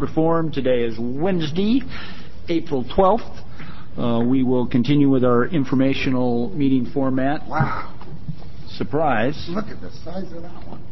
Reform. Today is Wednesday, April 12th. We will continue with our informational meeting format. Wow. Surprise. Look at the size of that one.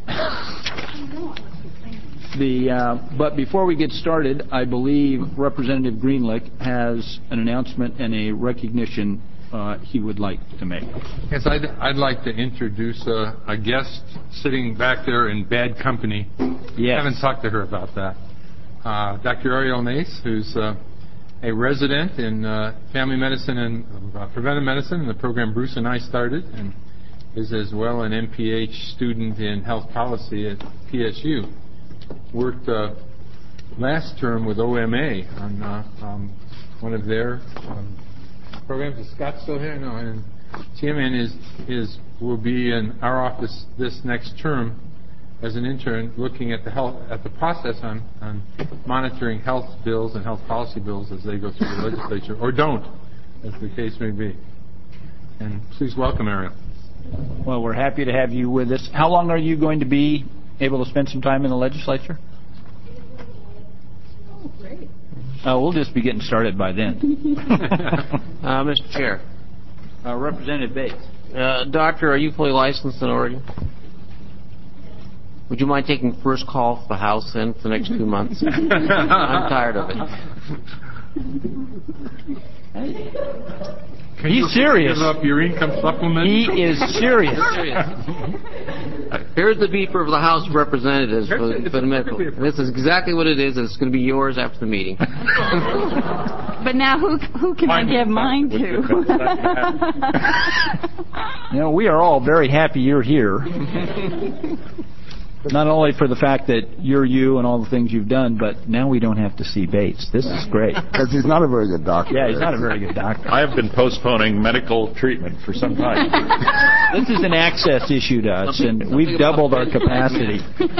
But before we get started, I believe Representative Greenlick has an announcement and a recognition he would like to make. Yes, I'd like to introduce a guest sitting back there in bad company. Yes. I haven't talked to her about that. Dr. Ariel Nace, who's a resident in family medicine and preventive medicine in the program Bruce and I started, and is as well an MPH student in health policy at PSU. Worked last term with OMA on one of their programs. Is Scott still here? No. And TMN will be in our office this next term as an intern, looking at the process on monitoring health bills and health policy bills as they go through the legislature, or don't, as the case may be. And please welcome Ariel. Well, we're happy to have you with us. How long are you going to be able to spend some time in the legislature? Oh, great. We'll just be getting started by then. Mr. Chair. Representative Bates. Doctor, are you fully licensed in Oregon? Would you mind taking first call for the House then for the next 2 months? I'm tired of it. He's serious. Give up your income supplement? He is serious. Here's the beeper of the House of Representatives for the medical. This is exactly what it is, and it's going to be yours after the meeting. But now who can I give mine to? We are all very happy you're here. Not only for the fact that you're you and all the things you've done, but now we don't have to see Bates. This is great. Because he's not a very good doctor. Yeah, he's not a very good doctor. I have been postponing medical treatment for some time. This is an access issue to us, and we've doubled our capacity.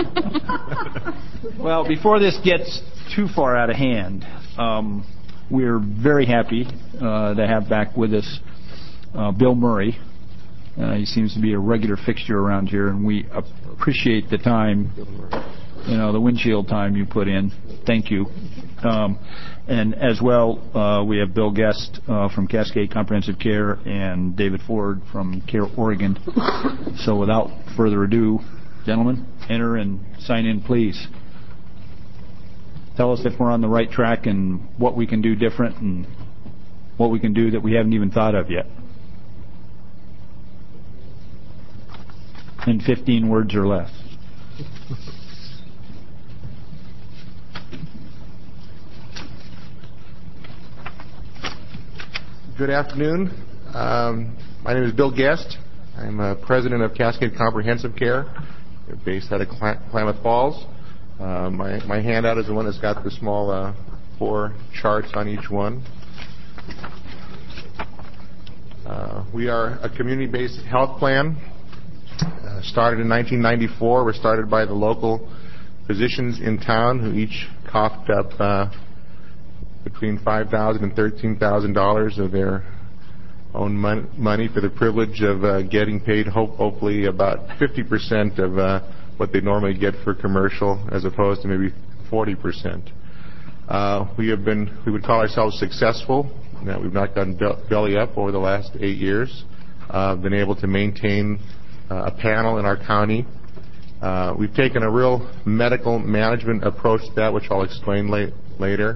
Well, before this gets too far out of hand, we're very happy to have back with us Bill Murray. He seems to be a regular fixture around here, and we appreciate the time, the windshield time you put in. Thank you. And as well, we have Bill Guest from Cascade Comprehensive Care and David Ford from Care Oregon. So without further ado, gentlemen, enter and sign in, please. Tell us if we're on the right track and what we can do different and what we can do that we haven't even thought of yet. In 15 words or less. Good afternoon. My name is Bill Guest. I'm president of Cascade Comprehensive Care, based out of Klamath Falls. My handout is the one that's got the small 4 charts on each one. We are a community-based health plan. Started in 1994. We're started by the local physicians in town who each coughed up between $5,000 and $13,000 of their own money for the privilege of getting paid hopefully about 50% of what they normally get for commercial, as opposed to maybe 40%. We would call ourselves successful. We've not gone belly up over the last 8 years. Been able to maintain a panel in our county. We've taken a real medical management approach to that, which I'll explain later.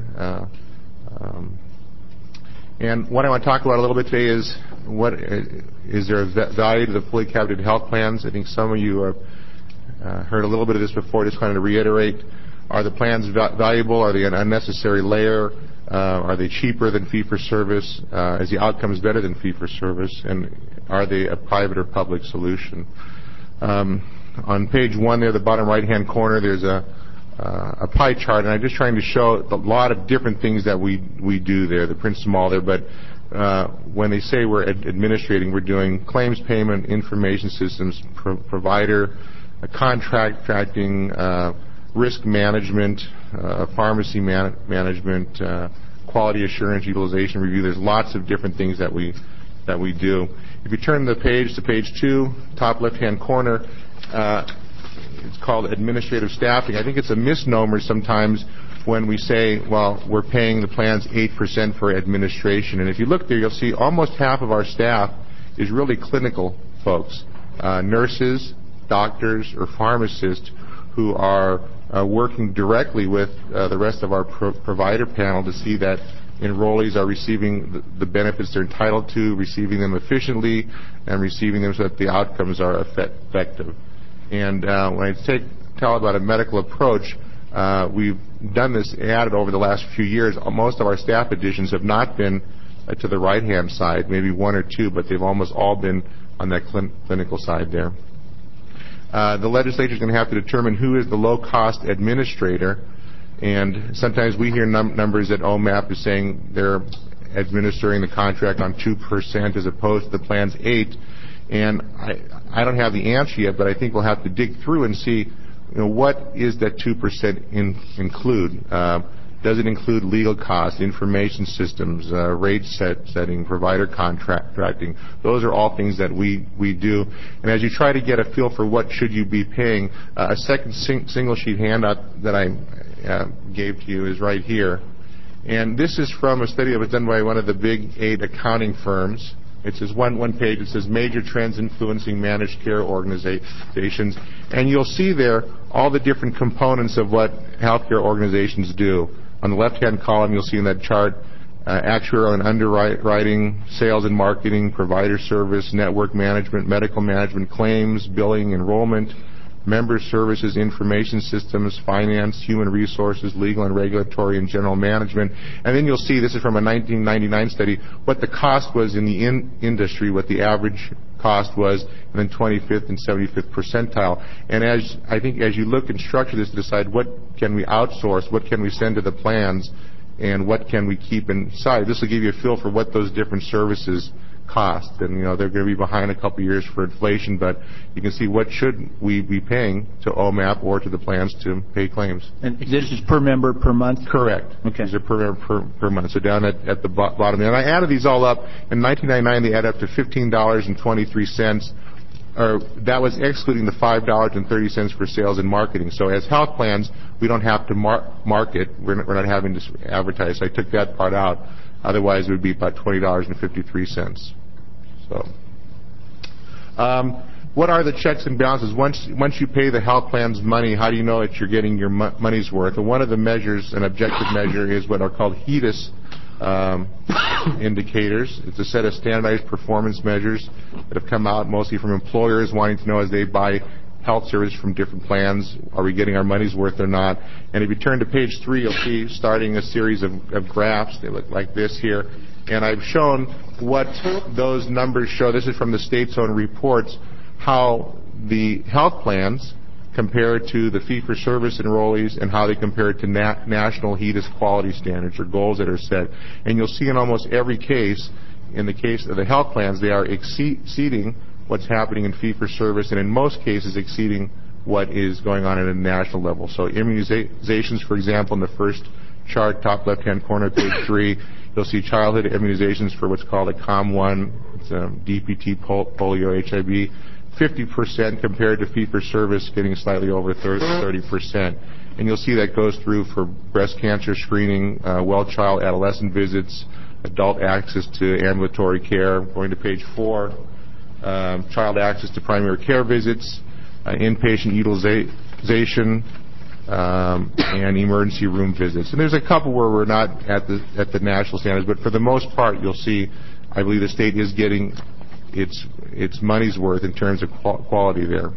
And what I want to talk about a little bit today is is there a value to the fully capitated health plans? I think some of you have heard a little bit of this before. Just wanted to reiterate: are the plans valuable? Are they an unnecessary layer? Are they cheaper than fee-for-service? Is the outcomes better than fee-for-service? And are they a private or public solution? On page 1 there, the bottom right-hand corner, there's a pie chart, and I'm just trying to show a lot of different things that we do there. The print's small there, but when they say we're administrating, we're doing claims payment, information systems, provider, contracting, risk management, pharmacy management, quality assurance, utilization review. There's lots of different things that we do. If you turn the page to page 2, top left-hand corner, it's called administrative staffing. I think it's a misnomer sometimes when we say, well, we're paying the plans 8% for administration. And if you look there, you'll see almost half of our staff is really clinical folks, nurses, doctors, or pharmacists who are working directly with the rest of our provider panel to see that enrollees are receiving the benefits they're entitled to, receiving them efficiently, and receiving them so that the outcomes are effective. And when I tell about a medical approach, we've done this added over the last few years. Most of our staff additions have not been to the right-hand side, maybe one or two, but they've almost all been on that clinical side there. The legislature is going to have to determine who is the low-cost administrator, and sometimes we hear numbers that OMAP is saying they're administering the contract on 2% as opposed to the plan's 8%. And I don't have the answer yet, but I think we'll have to dig through and see, what is that 2% include? Does it include legal costs, information systems, rate setting, provider contracting? Those are all things that we do. And as you try to get a feel for what should you be paying, a second single sheet handout that I gave to you is right here. And this is from a study that was done by one of the big 8 accounting firms. It says one page, it says major trends influencing managed care organizations. And you'll see there all the different components of what healthcare organizations do. On the left-hand column, you'll see in that chart actuarial and underwriting, sales and marketing, provider service, network management, medical management, claims, billing, enrollment, member services, information systems, finance, human resources, legal and regulatory, and general management. And then you'll see, this is from a 1999 study, what the cost was in the industry, what the average cost was, and then 25th and 75th percentile. And I think as you look and structure this to decide what can we outsource, what can we send to the plans, and what can we keep inside, this will give you a feel for what those different services cost. And they're going to be behind a couple years for inflation, but you can see what should we be paying to OMAP or to the plans to pay claims. And this is per member per month? Correct. Okay. These are per member per month. So down at the bottom there. And I added these all up. In 1999, they add up to $15.23. That was excluding the $5.30 for sales and marketing. So as health plans, we don't have to market. We're not having to advertise. So I took that part out. Otherwise, it would be about $20.53. So, what are the checks and balances? Once you pay the health plan's money, how do you know that you're getting your money's worth? And one of the measures, an objective measure, is what are called HEDIS indicators. It's a set of standardized performance measures that have come out mostly from employers wanting to know as they buy health service from different plans, are we getting our money's worth or not? And if you turn to page 3, you'll see starting a series of graphs. They look like this here. And I've shown what those numbers show. This is from the state's own reports, how the health plans compare to the fee-for-service enrollees and how they compare to national HEDIS quality standards or goals that are set. And you'll see in almost every case, in the case of the health plans, they are exceeding what's happening in fee-for-service, and in most cases exceeding what is going on at a national level. So immunizations, for example, in the first chart, top left-hand corner, page 3, you'll see childhood immunizations for what's called a COM1, it's DPT, polio, HIV, 50% compared to fee-for-service, getting slightly over 30%. And you'll see that goes through for breast cancer screening, well-child adolescent visits, adult access to ambulatory care. Going to page 4, child access to primary care visits, inpatient utilization, and emergency room visits. And there's a couple where we're not at the national standards, but for the most part, you'll see, I believe the state is getting its money's worth in terms of quality there.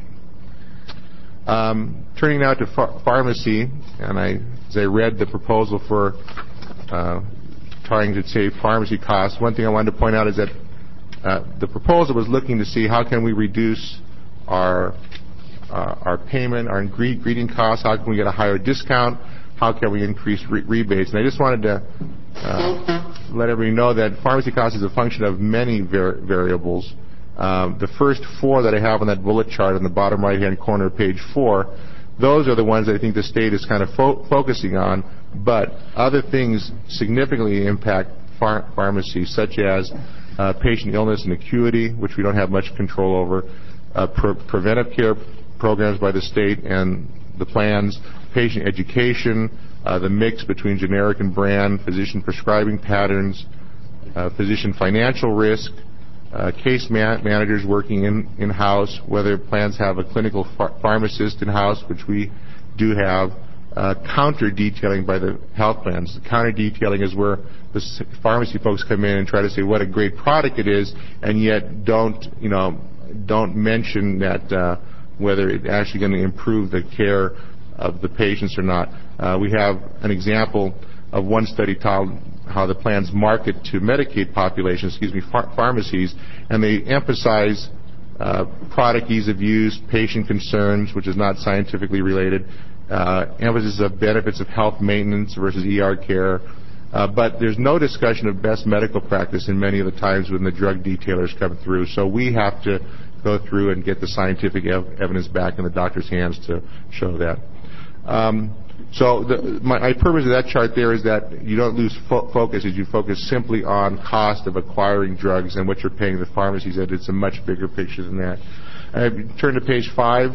Turning now to pharmacy, and as I read the proposal for trying to save pharmacy costs, one thing I wanted to point out is that the proposal was looking to see how can we reduce our payment, our ingredient costs, how can we get a higher discount, how can we increase rebates. And I just wanted to let everybody know that pharmacy cost is a function of many variables. The first 4 that I have on that bullet chart on the bottom right-hand corner of page 4, those are the ones that I think the state is kind of focusing on, but other things significantly impact pharmacy, such as patient illness and acuity, which we don't have much control over, preventive care programs by the state and the plans, patient education, the mix between generic and brand, physician prescribing patterns, physician financial risk, case managers working in-house, whether plans have a clinical pharmacist in-house, which we do have, counter-detailing by the health plans. The counter-detailing is where the pharmacy folks come in and try to say what a great product it is, and yet don't mention that whether it's actually going to improve the care of the patients or not. We have an example of one study titled how the plans market to Medicaid populations, pharmacies, and they emphasize product ease of use, patient concerns, which is not scientifically related, emphasis of benefits of health maintenance versus ER care, but there's no discussion of best medical practice in many of the times when the drug detailers come through. So we have to go through and get the scientific evidence back in the doctor's hands to show that. My purpose of that chart there is that you don't lose focus as you focus simply on cost of acquiring drugs and what you're paying the pharmacies. That it's a much bigger picture than that. Turn to page 5.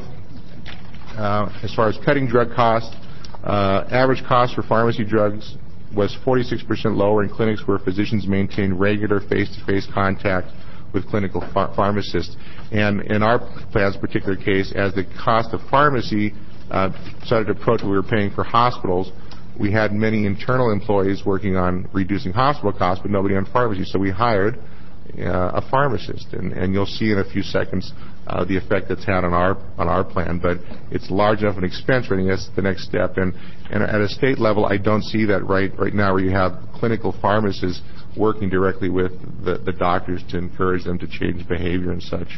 As far as cutting drug costs, average cost for pharmacy drugs was 46% lower in clinics where physicians maintain regular face-to-face contact with clinical pharmacists. And in our plan's particular case, as the cost of pharmacy started to approach what we were paying for hospitals, we had many internal employees working on reducing hospital costs, but nobody on pharmacy. So we hired a pharmacist, and you'll see in a few seconds the effect that's had on our plan. But it's large enough an expense rating. That's the next step. And at a state level, I don't see that right now, where you have clinical pharmacists working directly with the doctors to encourage them to change behavior and such.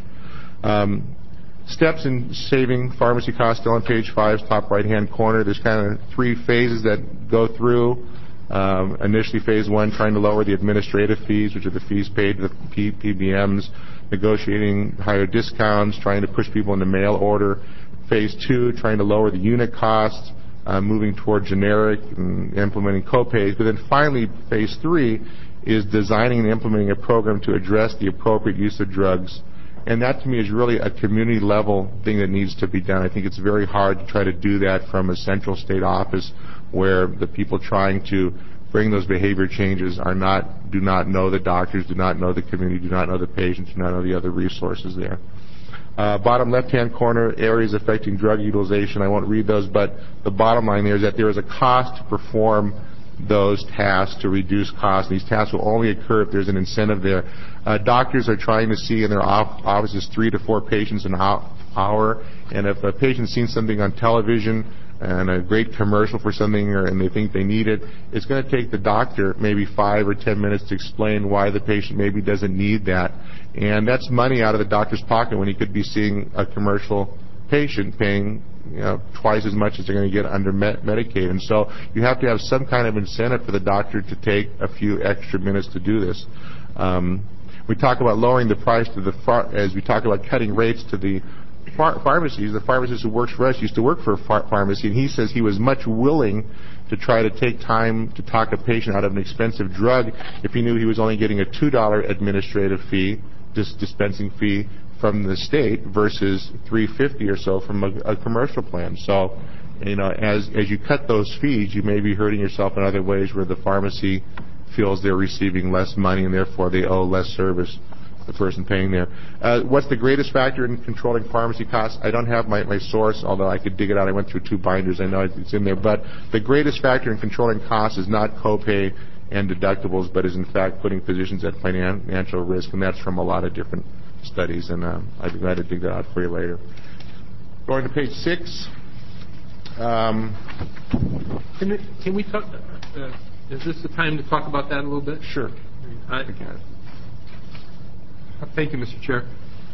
Steps in saving pharmacy costs, still on page 5, top right-hand corner. There's kind of 3 phases that go through. Initially, phase 1, trying to lower the administrative fees, which are the fees paid to the PBMs, negotiating higher discounts, trying to push people into mail order. Phase 2, trying to lower the unit costs, moving toward generic and implementing co-pays. But then finally, phase 3 is designing and implementing a program to address the appropriate use of drugs. And that, to me, is really a community-level thing that needs to be done. I think it's very hard to try to do that from a central state office where the people trying to bring those behavior changes do not know the doctors, do not know the community, do not know the patients, do not know the other resources there. Bottom left-hand corner, areas affecting drug utilization. I won't read those, but the bottom line there is that there is a cost to perform those tasks to reduce costs. These tasks will only occur if there's an incentive there. Doctors are trying to see in their offices 3 to 4 patients an hour, and if a patient's seen something on television and a great commercial for something and they think they need it, it's going to take the doctor maybe 5 or 10 minutes to explain why the patient maybe doesn't need that. And that's money out of the doctor's pocket when he could be seeing a commercial patient paying twice as much as they're going to get under Medicaid. And so you have to have some kind of incentive for the doctor to take a few extra minutes to do this. We talk about lowering the price to as we talk about cutting rates to the pharmacies. The pharmacist who works for us used to work for a pharmacy, and he says he was much willing to try to take time to talk a patient out of an expensive drug if he knew he was only getting a $2 administrative fee, dispensing fee from the state versus $3.50 or so from a commercial plan. So, as you cut those fees, you may be hurting yourself in other ways where the pharmacy feels they're receiving less money and therefore they owe less service the person paying there. What's the greatest factor in controlling pharmacy costs? I don't have my source, although I could dig it out. I went through 2 binders. I know it's in there. But the greatest factor in controlling costs is not copay and deductibles, but is in fact putting physicians at financial risk, and that's from a lot of different studies, and I'd be glad to dig that out for you later. Going to page 6. Can we talk? Is this the time to talk about that a little bit? Sure. Thank you, Mr. Chair.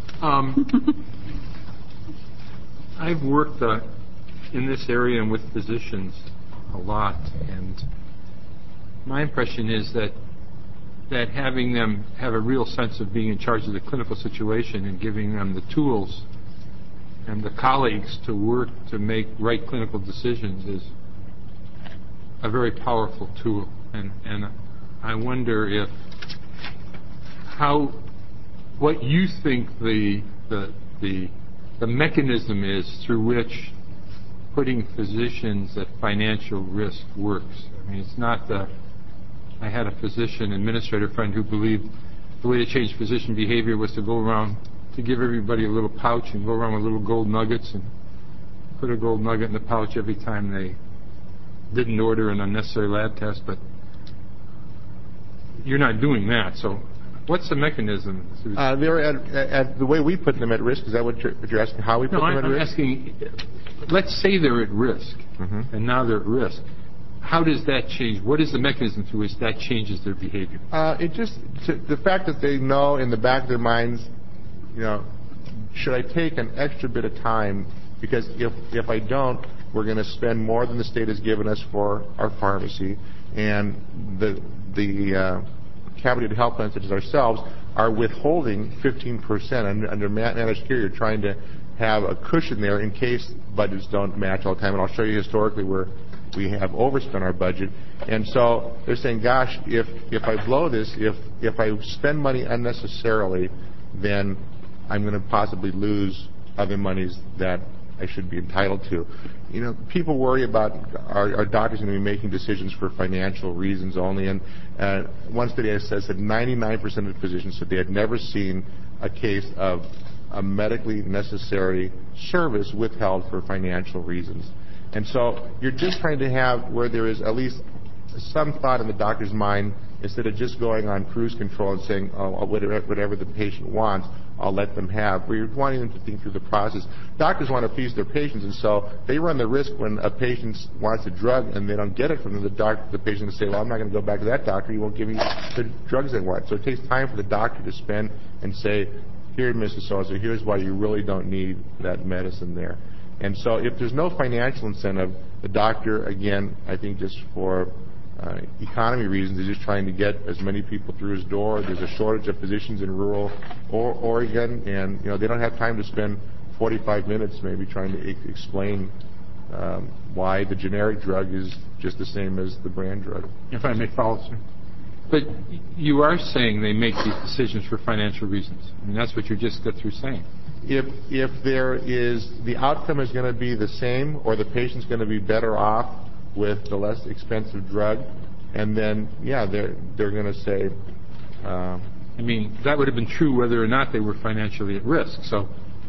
I've worked in this area and with physicians a lot, and my impression is that having them have a real sense of being in charge of the clinical situation and giving them the tools and the colleagues to work to make right clinical decisions is a very powerful tool. And I wonder what you think the mechanism is through which putting physicians at financial risk works. I mean, it's not the... I had a physician administrator friend who believed the way to change physician behavior was to go around, to give everybody a little pouch and go around with little gold nuggets and put a gold nugget in the pouch every time they didn't order an unnecessary lab test. But you're not doing that. So what's the mechanism? They're at the way we put them at risk. Is that what you're asking? How we put them at risk? No, I'm asking, let's say they're at risk, and now they're at risk. How does that change? What is the mechanism through which that changes their behavior? The fact that they know in the back of their minds, should I take an extra bit of time? Because if I don't, we're going to spend more than the state has given us for our pharmacy, and the capitated health plans such as ourselves are withholding 15% under managed care. You're trying to have a cushion there in case budgets don't match all the time. And I'll show you historically where we have overspent our budget. And so they're saying, gosh, if I blow this, if I spend money unnecessarily, then I'm going to possibly lose other monies that I should be entitled to. People worry about our doctors going to be making decisions for financial reasons only. And one study says that 99% of physicians said they had never seen a case of a medically necessary service withheld for financial reasons. And so you're just trying to have where there is at least some thought in the doctor's mind instead of just going on cruise control and saying, oh, whatever the patient wants, I'll let them have. We're wanting them to think through the process. Doctors want to please their patients, and so they run the risk when a patient wants a drug and they don't get it from them, the patient will say, well, I'm not going to go back to that doctor. He won't give me the drugs they want. So it takes time for the doctor to spend and say, here, Mrs. So-and-so, here's why you really don't need that medicine there. And so if there's no financial incentive, the doctor, again, I think just for economy reasons, is just trying to get as many people through his door. There's a shortage of physicians in rural Oregon, and they don't have time to spend 45 minutes maybe trying to explain why the generic drug is just the same as the brand drug. If I may follow, sir. But you are saying they make these decisions for financial reasons. I mean, that's what you just got through saying. If there is, the outcome is going to be the same, or the patient's going to be better off with the less expensive drug, and then, yeah, they're going to say... I mean, that would have been true whether or not they were financially at risk. So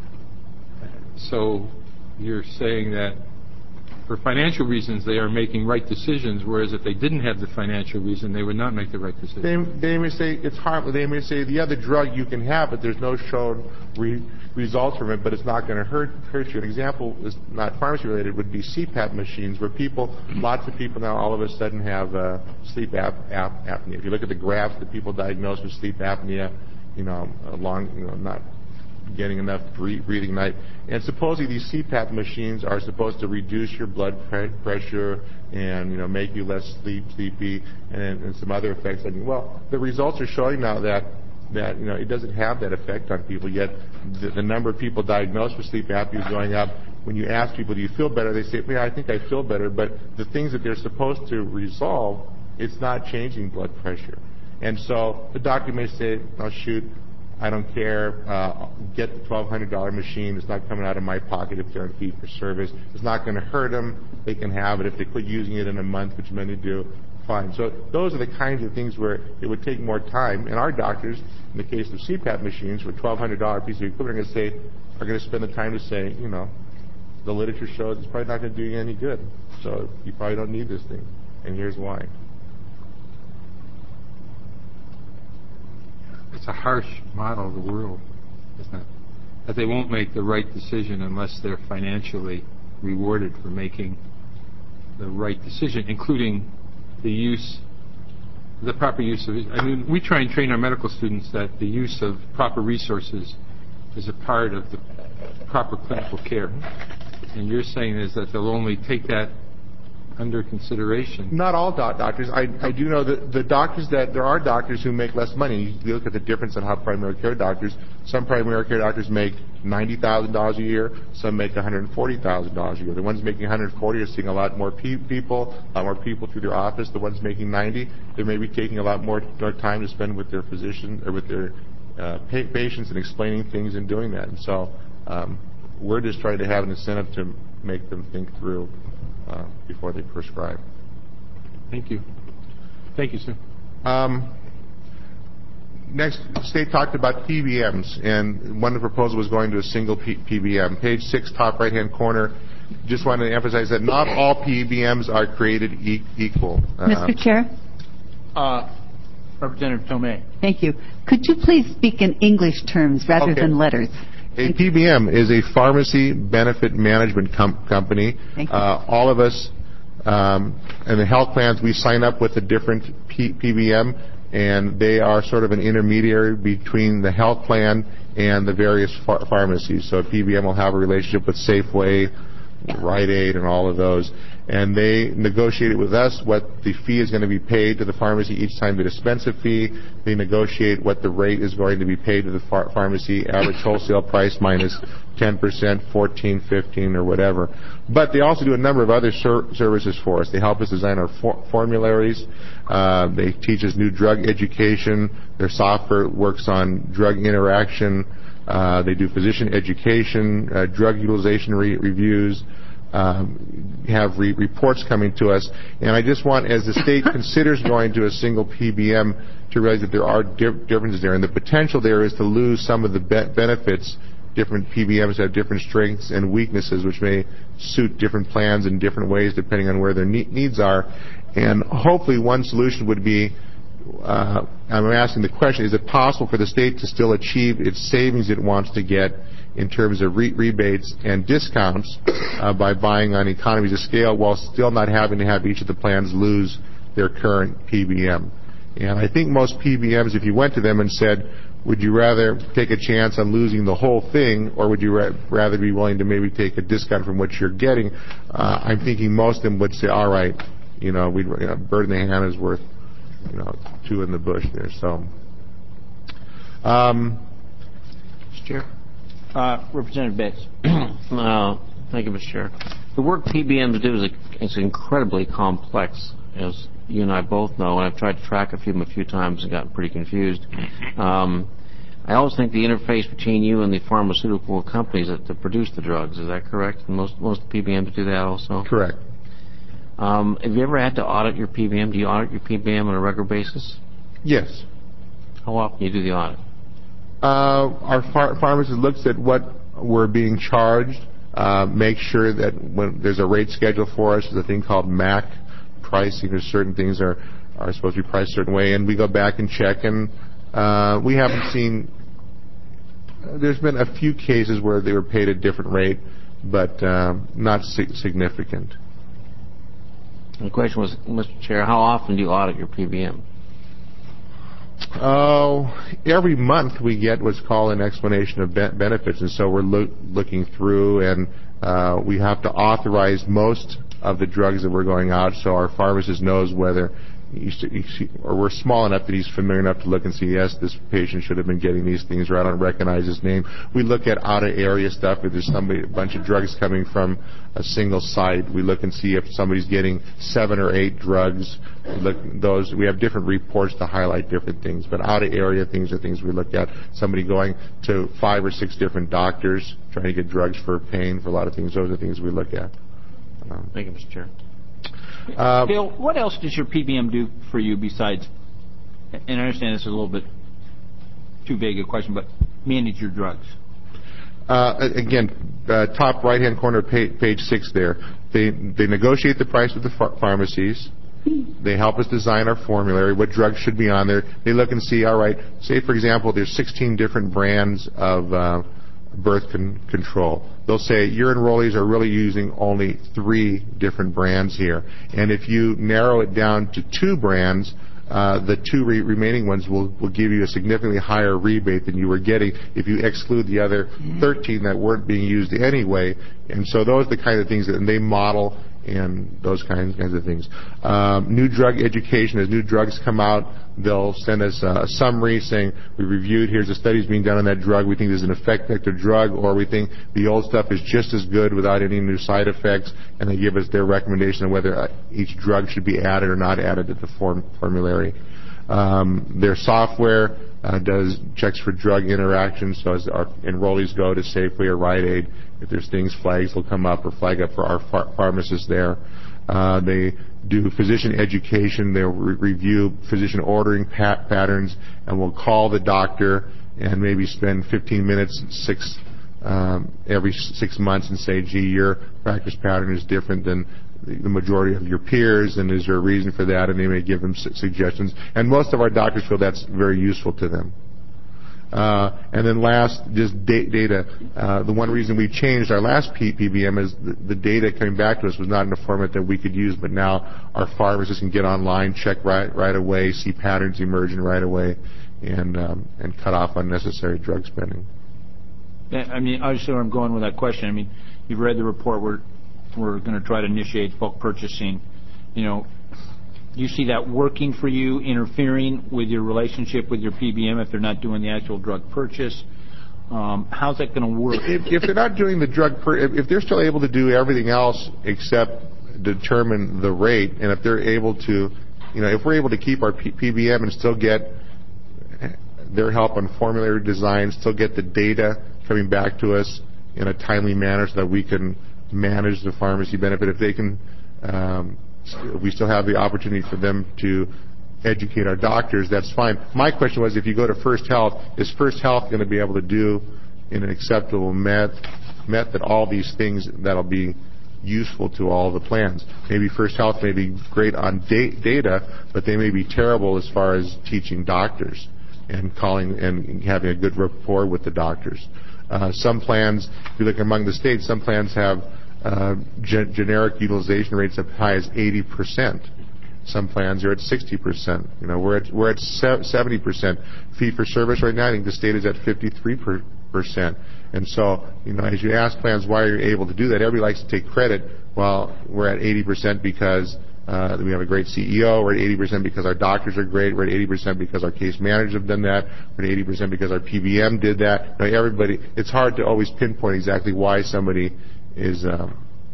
you're saying that for financial reasons they are making right decisions, whereas if they didn't have the financial reason, they would not make the right decision. They may say it's harmless. They may say the other drug you can have, but there's no shown results from it, but it's not going to hurt you. An example is not pharmacy related would be CPAP machines, where lots of people now all of a sudden have sleep apnea. If you look at the graphs, the people diagnosed with sleep apnea, not getting enough breathing at night. And supposedly these CPAP machines are supposed to reduce your blood pressure and make you less sleepy and some other effects. Well, the results are showing now that it doesn't have that effect on people, yet the number of people diagnosed with sleep apnea is going up. When you ask people, do you feel better, they say, yeah, I think I feel better, but the things that they're supposed to resolve, it's not changing blood pressure. And so the doctor may say, oh, shoot, I don't care, get the $1,200 machine. It's not coming out of my pocket if they're on fee for service. It's not going to hurt them. They can have it. If they quit using it in a month, which many do, fine. So those are the kinds of things where it would take more time. And our doctors, in the case of CPAP machines, with $1,200 piece of equipment, are going to spend the time to say, the literature shows it's probably not going to do you any good. So you probably don't need this thing. And here's why. It's a harsh model of the world, isn't it? That they won't make the right decision unless they're financially rewarded for making the right decision, including the proper use of it. I mean, we try and train our medical students that the use of proper resources is a part of the proper clinical care. And you're saying is that they'll only take that under consideration. Not all doctors. I do know that there are doctors who make less money. You look at the difference in how primary care doctors, some primary care doctors make $90,000 a year, some make $140,000 a year. The ones making $140,000 are seeing a lot more people through their office. The ones making $90,000, they may be taking a lot more time to spend with their physician or with their patients and explaining things and doing that. And so we're just trying to have an incentive to make them think through before they prescribe. Thank you. Thank you, sir. Next, the state talked about PBMs, and one of the proposals was going to a single PBM. Page 6, top right-hand corner. Just wanted to emphasize that not all PBMs are created equal. Mr. Chair? Representative Tomei. Thank you. Could you please speak in English terms rather than letters? A PBM is a pharmacy benefit management company. Thank you. All of us in the health plans, we sign up with a different PBM, and they are sort of an intermediary between the health plan and the various pharmacies. So a PBM will have a relationship with Safeway, Rite Aid, and all of those. And they negotiate with us what the fee is going to be paid to the pharmacy each time they dispense a fee. They negotiate what the rate is going to be paid to the pharmacy, average wholesale price minus 10%, 14, 15, or whatever. But they also do a number of other services for us. They help us design our formularies. They teach us new drug education. Their software works on drug interaction. They do physician education, drug utilization reviews, have reports coming to us. And I just want, as the state considers going to a single PBM, to realize that there are differences there. And the potential there is to lose some of the benefits. Different PBMs have different strengths and weaknesses, which may suit different plans in different ways depending on where their needs are. And hopefully one solution would be, I'm asking the question, is it possible for the state to still achieve its savings it wants to get in terms of rebates and discounts by buying on economies of scale while still not having to have each of the plans lose their current PBM? And I think most PBMs, if you went to them and said, would you rather take a chance on losing the whole thing, or would you rather be willing to maybe take a discount from what you're getting? I'm thinking most of them would say, all right, bird in the hand is worth, two in the bush there. So, Mr. Chair. Representative Bates. Thank you, Mr. Chair. The work PBMs do is incredibly complex, as you and I both know, and I've tried to track a few times and gotten pretty confused. I always think the interface between you and the pharmaceutical companies that produce the drugs, is that correct? And most PBMs do that also? Correct. Have you ever had to audit your PBM? Do you audit your PBM on a regular basis? Yes. How often do you do the audit? Our pharmacist looks at what we're being charged, makes sure that when there's a rate schedule for us, there's a thing called MAC pricing, or certain things are supposed to be priced a certain way, and we go back and check, and we haven't seen, there's been a few cases where they were paid a different rate, but not significant. The question was, Mr. Chair, how often do you audit your PBM? Every month we get what's called an explanation of benefits, and so we're looking through, and we have to authorize most of the drugs that we're going out, so our pharmacist knows whether or we're small enough that he's familiar enough to look and see, yes, this patient should have been getting these things, or I don't recognize his name. We look at out-of-area stuff. If there's a bunch of drugs coming from a single site, we look and see if somebody's getting 7 or 8 drugs. We have different reports to highlight different things, but out-of-area things are things we look at. Somebody going to 5 or 6 different doctors trying to get drugs for pain, for a lot of things, those are things we look at. Thank you, Mr. Chair. Bill, what else does your PBM do for you besides, and I understand this is a little bit too vague a question, but manage your drugs? Again, top right-hand corner, page 6 there. They negotiate the price with the pharmacies. They help us design our formulary, what drugs should be on there. They look and see, all right, say, for example, there's 16 different brands of birth control. They'll say your enrollees are really using only 3 different brands here. And if you narrow it down to 2 brands, the 2 remaining ones will give you a significantly higher rebate than you were getting if you exclude the other 13 that weren't being used anyway. And so those are the kind of things that they model, and those kinds of things. New drug education, as new drugs come out, they'll send us a summary saying, we reviewed, here's the studies being done on that drug, we think there's an effective drug, or we think the old stuff is just as good without any new side effects, and they give us their recommendation on whether each drug should be added or not added to the formulary. Their software does checks for drug interactions, so as our enrollees go to Safeway or Rite Aid, If there's things, flags will come up or flag up for our pharmacists there. They do physician education. They'll review physician ordering patterns, and will call the doctor and maybe spend 15 minutes every 6 months and say, gee, your practice pattern is different than the majority of your peers, and is there a reason for that? And they may give them suggestions. And most of our doctors feel that's very useful to them. And then last, just data. The one reason we changed our last PBM is the data coming back to us was not in a format that we could use, but now our pharmacists can get online, check right away, see patterns emerging right away, and cut off unnecessary drug spending. I mean, obviously where I'm going with that question, I mean, you've read the report. We're going to try to initiate bulk purchasing. You know, do you see that working for you, interfering with your relationship with your PBM if they're not doing the actual drug purchase? How's that going to work? If they're not doing the if they're still able to do everything else except determine the rate, and if they're able to, if we're able to keep our PBM and still get their help on formulary design, still get the data coming back to us in a timely manner so that we can manage the pharmacy benefit, if they can, we still have the opportunity for them to educate our doctors, that's fine. My question was, if you go to First Health, is First Health going to be able to do in an acceptable method all these things that'll be useful to all the plans? Maybe First Health may be great on data, but they may be terrible as far as teaching doctors and calling and having a good rapport with the doctors. Some plans, if you look among the states, some plans have generic utilization rates as high as 80%. Some plans are at 60%. We're at 70% fee for service right now. I think the state is at 53%. And so, as you ask plans why are you able to do that, everybody likes to take credit. Well, we're at 80% because we have a great CEO. We're at 80% because our doctors are great. We're at 80% because our case managers have done that. We're at 80% because our PBM did that. It's hard to always pinpoint exactly why somebody is a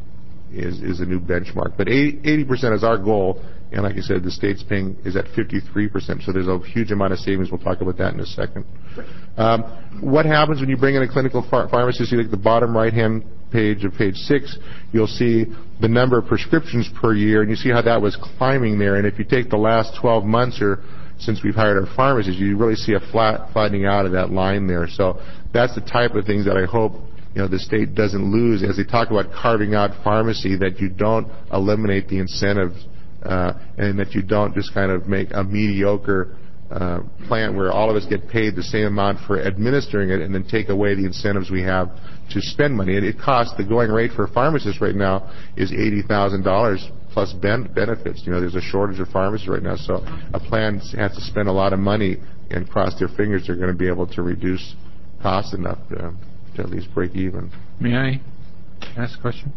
new benchmark. But 80% is our goal, and like I said, the state's paying is at 53%, so there's a huge amount of savings. We'll talk about that in a second. What happens when you bring in a clinical pharmacist? You look at the bottom right-hand page of page 6, you'll see the number of prescriptions per year, and you see how that was climbing there. And if you take the last 12 months or since we've hired our pharmacists, you really see a flattening out of that line there. So that's the type of things that I hope the state doesn't lose as they talk about carving out pharmacy, that you don't eliminate the incentives and that you don't just kind of make a mediocre plan where all of us get paid the same amount for administering it and then take away the incentives we have to spend money. And it costs, the going rate for pharmacists right now is $80,000 plus benefits. There's a shortage of pharmacists right now, so a plan has to spend a lot of money and cross their fingers they're going to be able to reduce costs enough to at least break even. May I ask a question?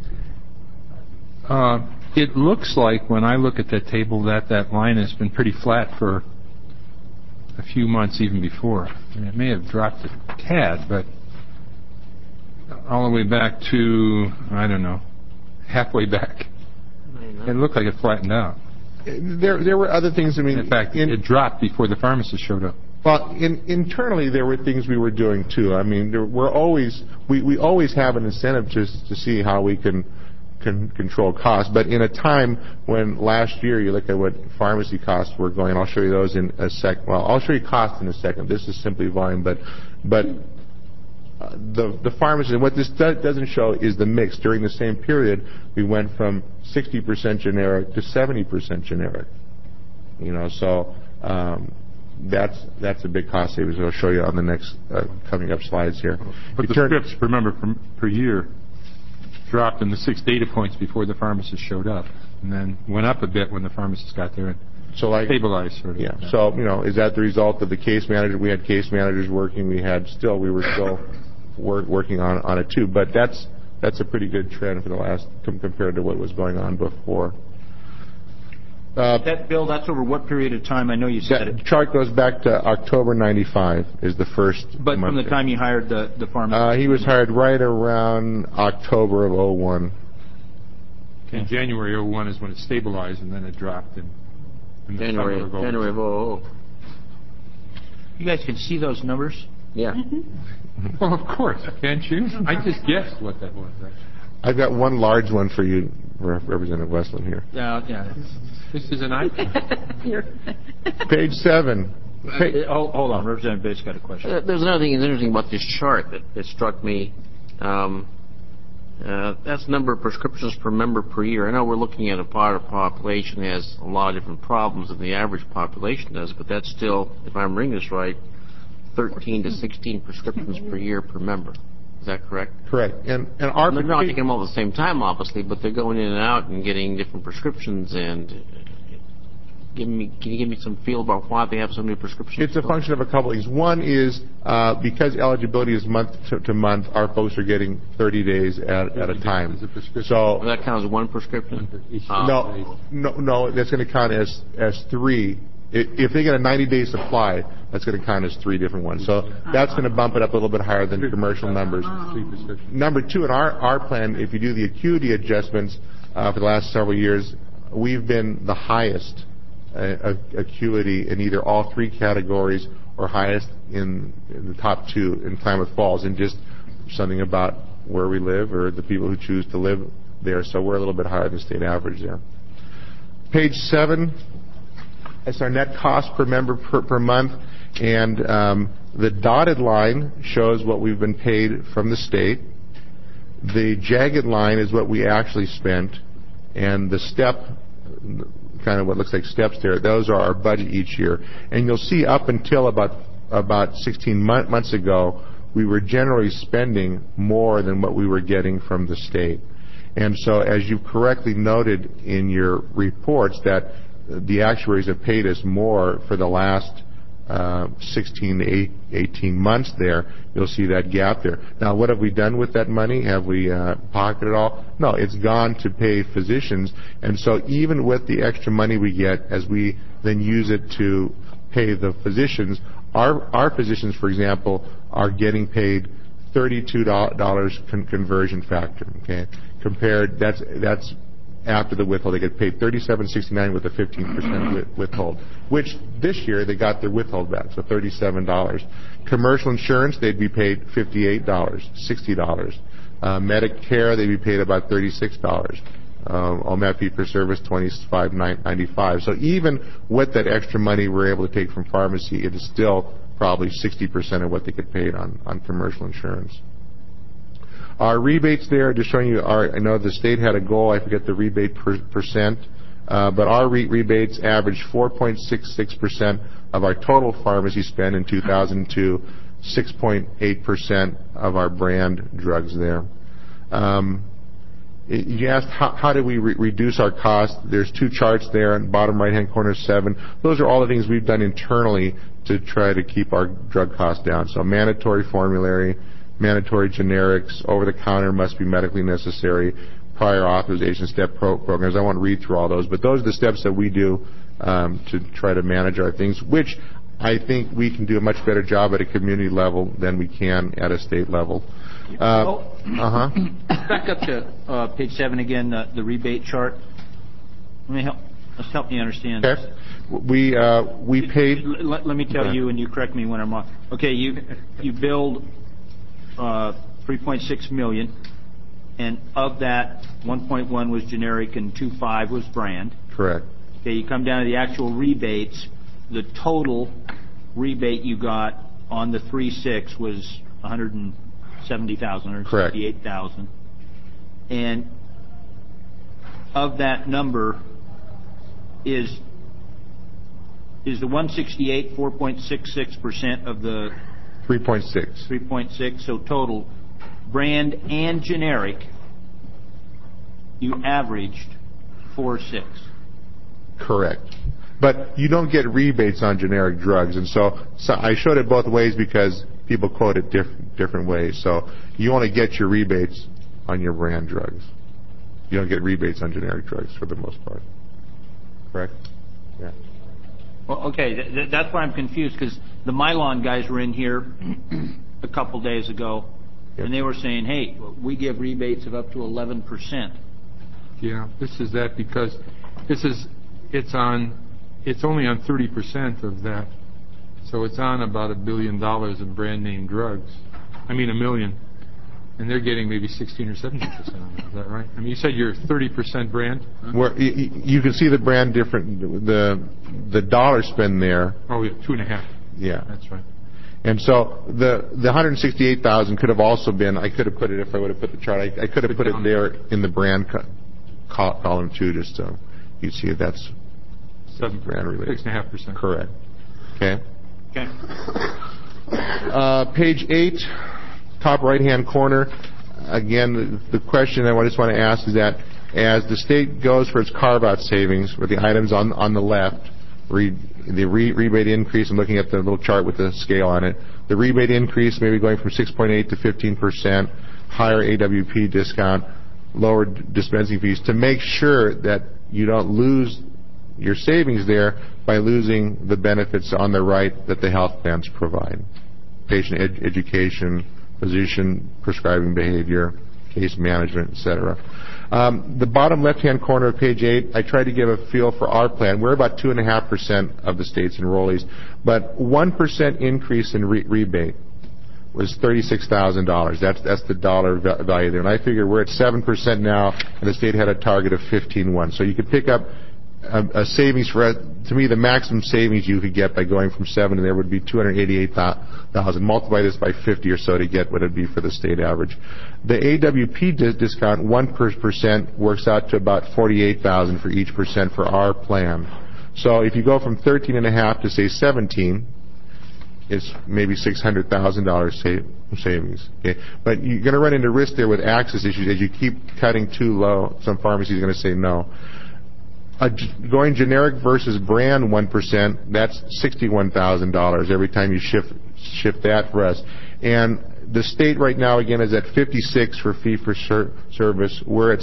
It looks like when I look at that table that line has been pretty flat for a few months even before. It may have dropped a tad, but all the way back to, I don't know, halfway back. It looked like it flattened out. There were other things. In fact, it dropped before the pharmacist showed up. Well, internally there were things we were doing too. We always have an incentive to see how we can control costs. But in a time when last year you look at what pharmacy costs were going, I'll show you those in a sec. Well, I'll show you costs in a second. This is simply volume, but the pharmacy, and what this doesn't show is the mix. During the same period, we went from 60% generic to 70% generic. So that's a big cost savings. I'll show you on the next coming up slides here. But the scripts, remember, per year dropped in the 6 data points before the pharmacist showed up, and then went up a bit when the pharmacist got there and stabilized sort of. Yeah. So is that the result of the case manager? We had case managers working. We were still working on it too. But that's a pretty good trend for the last compared to what was going on before. That bill, that's over what period of time? I know you said it. The chart goes back to October 95 is the first But month from the time you hired the pharmacist? He was hired right around October of 01. Okay. In January of 01 is when it stabilized, and then it dropped in January of 00. You guys can see those numbers? Yeah. Well, of course, can't you? I just guessed what that was. Actually. I've got one large one for you, Representative Westland here. Yeah. This is an iPad. Page 7. Hold on, Representative Bates got a question. There's another thing that's interesting about this chart that struck me. That's number of prescriptions per member per year. I know we're looking at a part of the population that has a lot of different problems than the average population does, but that's still, if I'm reading this right, 13 to 16 prescriptions per year per member. Is that correct? Correct. And they're not taking them all at the same time, obviously, but they're going in and out and getting different prescriptions. And can you give me some feel about why they have so many prescriptions? It's a function of a couple things. One is because eligibility is month to month, our folks are getting 30 days at a time. So that counts as one prescription? No, that's going to count as 3. If they get a 90-day supply, that's going to count as 3 different ones. So that's going to bump it up a little bit higher than commercial numbers. Number 2, in our plan, if you do the acuity adjustments for the last several years, we've been the highest acuity in either all 3 categories or highest in the top 2 in Klamath Falls, and just something about where we live or the people who choose to live there. So we're a little bit higher than state average there. Page 7. That's our net cost per member per month, and the dotted line shows what we've been paid from the state. The jagged line is what we actually spent, and the step, kind of what looks like steps there, those are our budget each year. And you'll see up until about 16 months ago, we were generally spending more than what we were getting from the state. And so, as you correctly noted in your reports, that the actuaries have paid us more for the last 16 to 18 months there. You'll see that gap there. Now, what have we done with that money? Have we pocketed it all? No, it's gone to pay physicians. And so even with the extra money we get, as we then use it to pay the physicians, our physicians, for example, are getting paid $32 conversion factor. Okay, compared that's after the withhold. They get paid $37.69 with a 15% withhold, which this year they got their withhold back, so $37. Commercial insurance, they'd be paid $58, $60. Medicare, they'd be paid about $36. OMAP fee per service, $25.95. So even with that extra money we're able to take from pharmacy, it is still probably 60% of what they get paid on commercial insurance. Our rebates there, just showing you, I know the state had a goal, I forget the rebate percent, but our rebates averaged 4.66% of our total pharmacy spend in 2002, 6.8% of our brand drugs there. You asked how do we reduce our cost. There's 2 charts there in the bottom right-hand corner, 7. Those are all the things we've done internally to try to keep our drug costs down. So mandatory formulary, mandatory generics, over-the-counter must be medically necessary, prior authorization step programs. I won't read through all those, but those are the steps that we do to try to manage our things, which I think we can do a much better job at a community level than we can at a state level. Back up to page 7 again, the rebate chart. Let's help me understand this. We paid... Let me tell you, and you correct me when I'm wrong. Okay, you billed $3.6 million, and of that, 1.1 was generic and 2.5 was brand. Correct. Okay, you come down to the actual rebates. The total rebate you got on the 3.6 was $170,000, $168,000, and of that number is the 168 4.66% of the 3.6. 3.6, so total brand and generic, you averaged 4.6. Correct. But you don't get rebates on generic drugs, and so I showed it both ways because people quote it different ways. So you only get your rebates on your brand drugs. You don't get rebates on generic drugs for the most part. Correct? Yeah. Well, okay, that's why I'm confused, because the Mylon guys were in here a couple days ago, and they were saying, hey, we give rebates of up to 11%. Yeah, this is that because it's only on 30% of that So it's on about $1 billion in brand name drugs. I mean, $1 million. And they're getting maybe 16 or 17% on that. Is that right? I mean, you said you're 30% brand? Where you can see the brand different, the dollar spend there. Oh, yeah, 2.5. Yeah. That's right. And so the 168,000 could have also been, I could have put it, if I would have put the chart, I could have put it there in the brand column too, just so you see that's 7 brand related. 6.5%. Correct. Okay. Okay. Page 8, top right-hand corner. Again, the question I just want to ask is that as the state goes for its carve-out savings, with the items on the left, the rebate increase, I'm looking at the little chart with the scale on it, the rebate increase maybe going from 6.8 to 15%, higher AWP discount, lower dispensing fees, to make sure that you don't lose your savings there by losing the benefits on the right that the health plans provide. Patient education, physician prescribing behavior, case management, etc. The bottom left-hand corner of page 8, I tried to give a feel for our plan. We're about 2.5% of the state's enrollees, but 1% increase in rebate was $36,000. That's the dollar value there. And I figure we're at 7% now, and the state had a target of 15.1. So you could pick up a savings for, to me, the maximum savings you could get by going from 7 to there would be $288,000. Multiply this by 50 or so to get what it'd be for the state average. The AWP discount, 1% works out to about $48,000 for each percent for our plan. So if you go from 13.5 to say 17, it's maybe $600,000 savings. Okay, but you're going to run into risk there with access issues as you keep cutting too low. Some pharmacies are going to say no. Going generic versus brand 1%, that's $61,000 every time you shift that for us. And the state right now, again, is at 56 for fee-for-service. We're at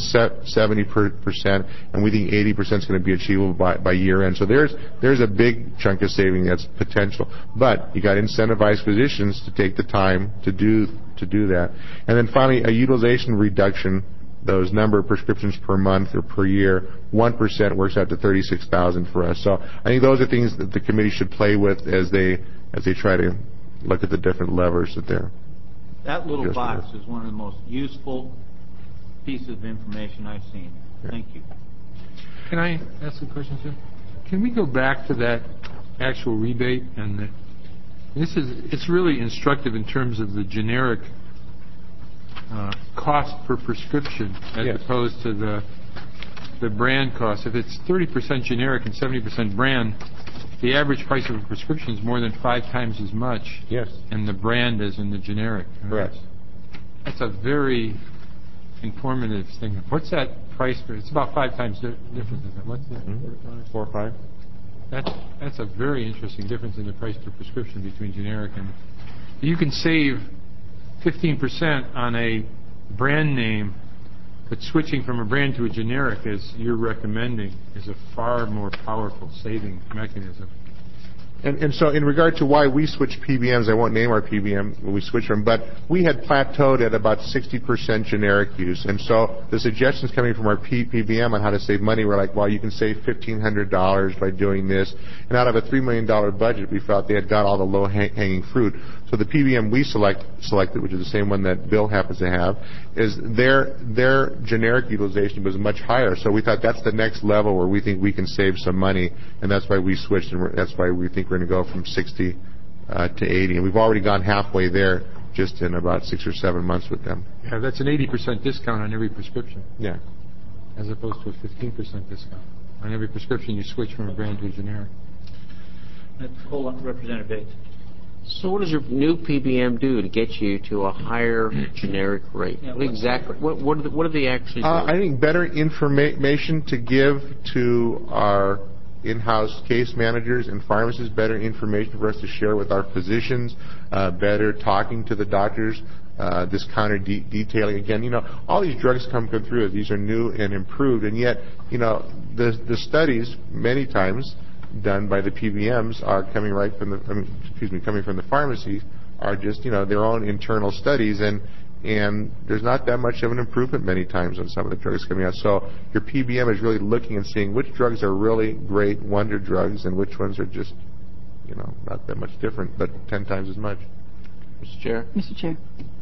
70%, and we think 80% is going to be achievable by year end. So there's a big chunk of saving that's potential. But you got to incentivize physicians to take the time to do that. And then finally, a utilization reduction. Those number of prescriptions per month or per year, 1% works out to $36,000 for us. So I think those are things that the committee should play with as they try to look at the different levers that they're. That little box is one of the most useful pieces of information I've seen. Yeah. Thank you. Can I ask a question, sir? Can we go back to that actual rebate? And it's really instructive in terms of the generic cost per prescription as opposed to the brand cost. If it's 30% generic and 70% brand, the average price of a prescription is more than 5 times as much in the brand as in the generic. Correct. That's a very informative thing. What's that price for? It's about 5 times difference, isn't it? What's that? 4 or 5. That's a very interesting difference in the price per prescription between generic and. You can save 15% on a brand name, but switching from a brand to a generic, as you're recommending, is a far more powerful saving mechanism. And so in regard to why we switch PBMs, I won't name our PBM when we switch them, but we had plateaued at about 60% generic use. And so the suggestions coming from our PBM on how to save money were like, well, you can save $1,500 by doing this. And out of a $3 million budget, we felt they had got all the low-hanging fruit. So the PBM we selected, which is the same one that Bill happens to have, is their generic utilization was much higher. So we thought that's the next level where we think we can save some money, and that's why we switched, and that's why we think we're going to go from 60 to 80. And we've already gone halfway there just in about 6 or 7 months with them. Yeah, that's an 80% discount on every prescription. Yeah. As opposed to a 15% discount on every prescription you switch from a brand to a generic. Hold on, Representative Bates. So what does your new PBM do to get you to a higher generic rate? Yeah, exactly. What do they actually do? I think better information to give to our in-house case managers and pharmacists, better information for us to share with our physicians, better talking to the doctors, discounted detailing. Again, all these drugs come through as these are new and improved, and yet, the studies many times done by the PBMs are coming right from coming from the pharmacies are just, their own internal studies, and there's not that much of an improvement many times on some of the drugs coming out. So your PBM is really looking and seeing which drugs are really great wonder drugs and which ones are just not that much different, but 10 times as much. Mr. Chair? Mr. Chair.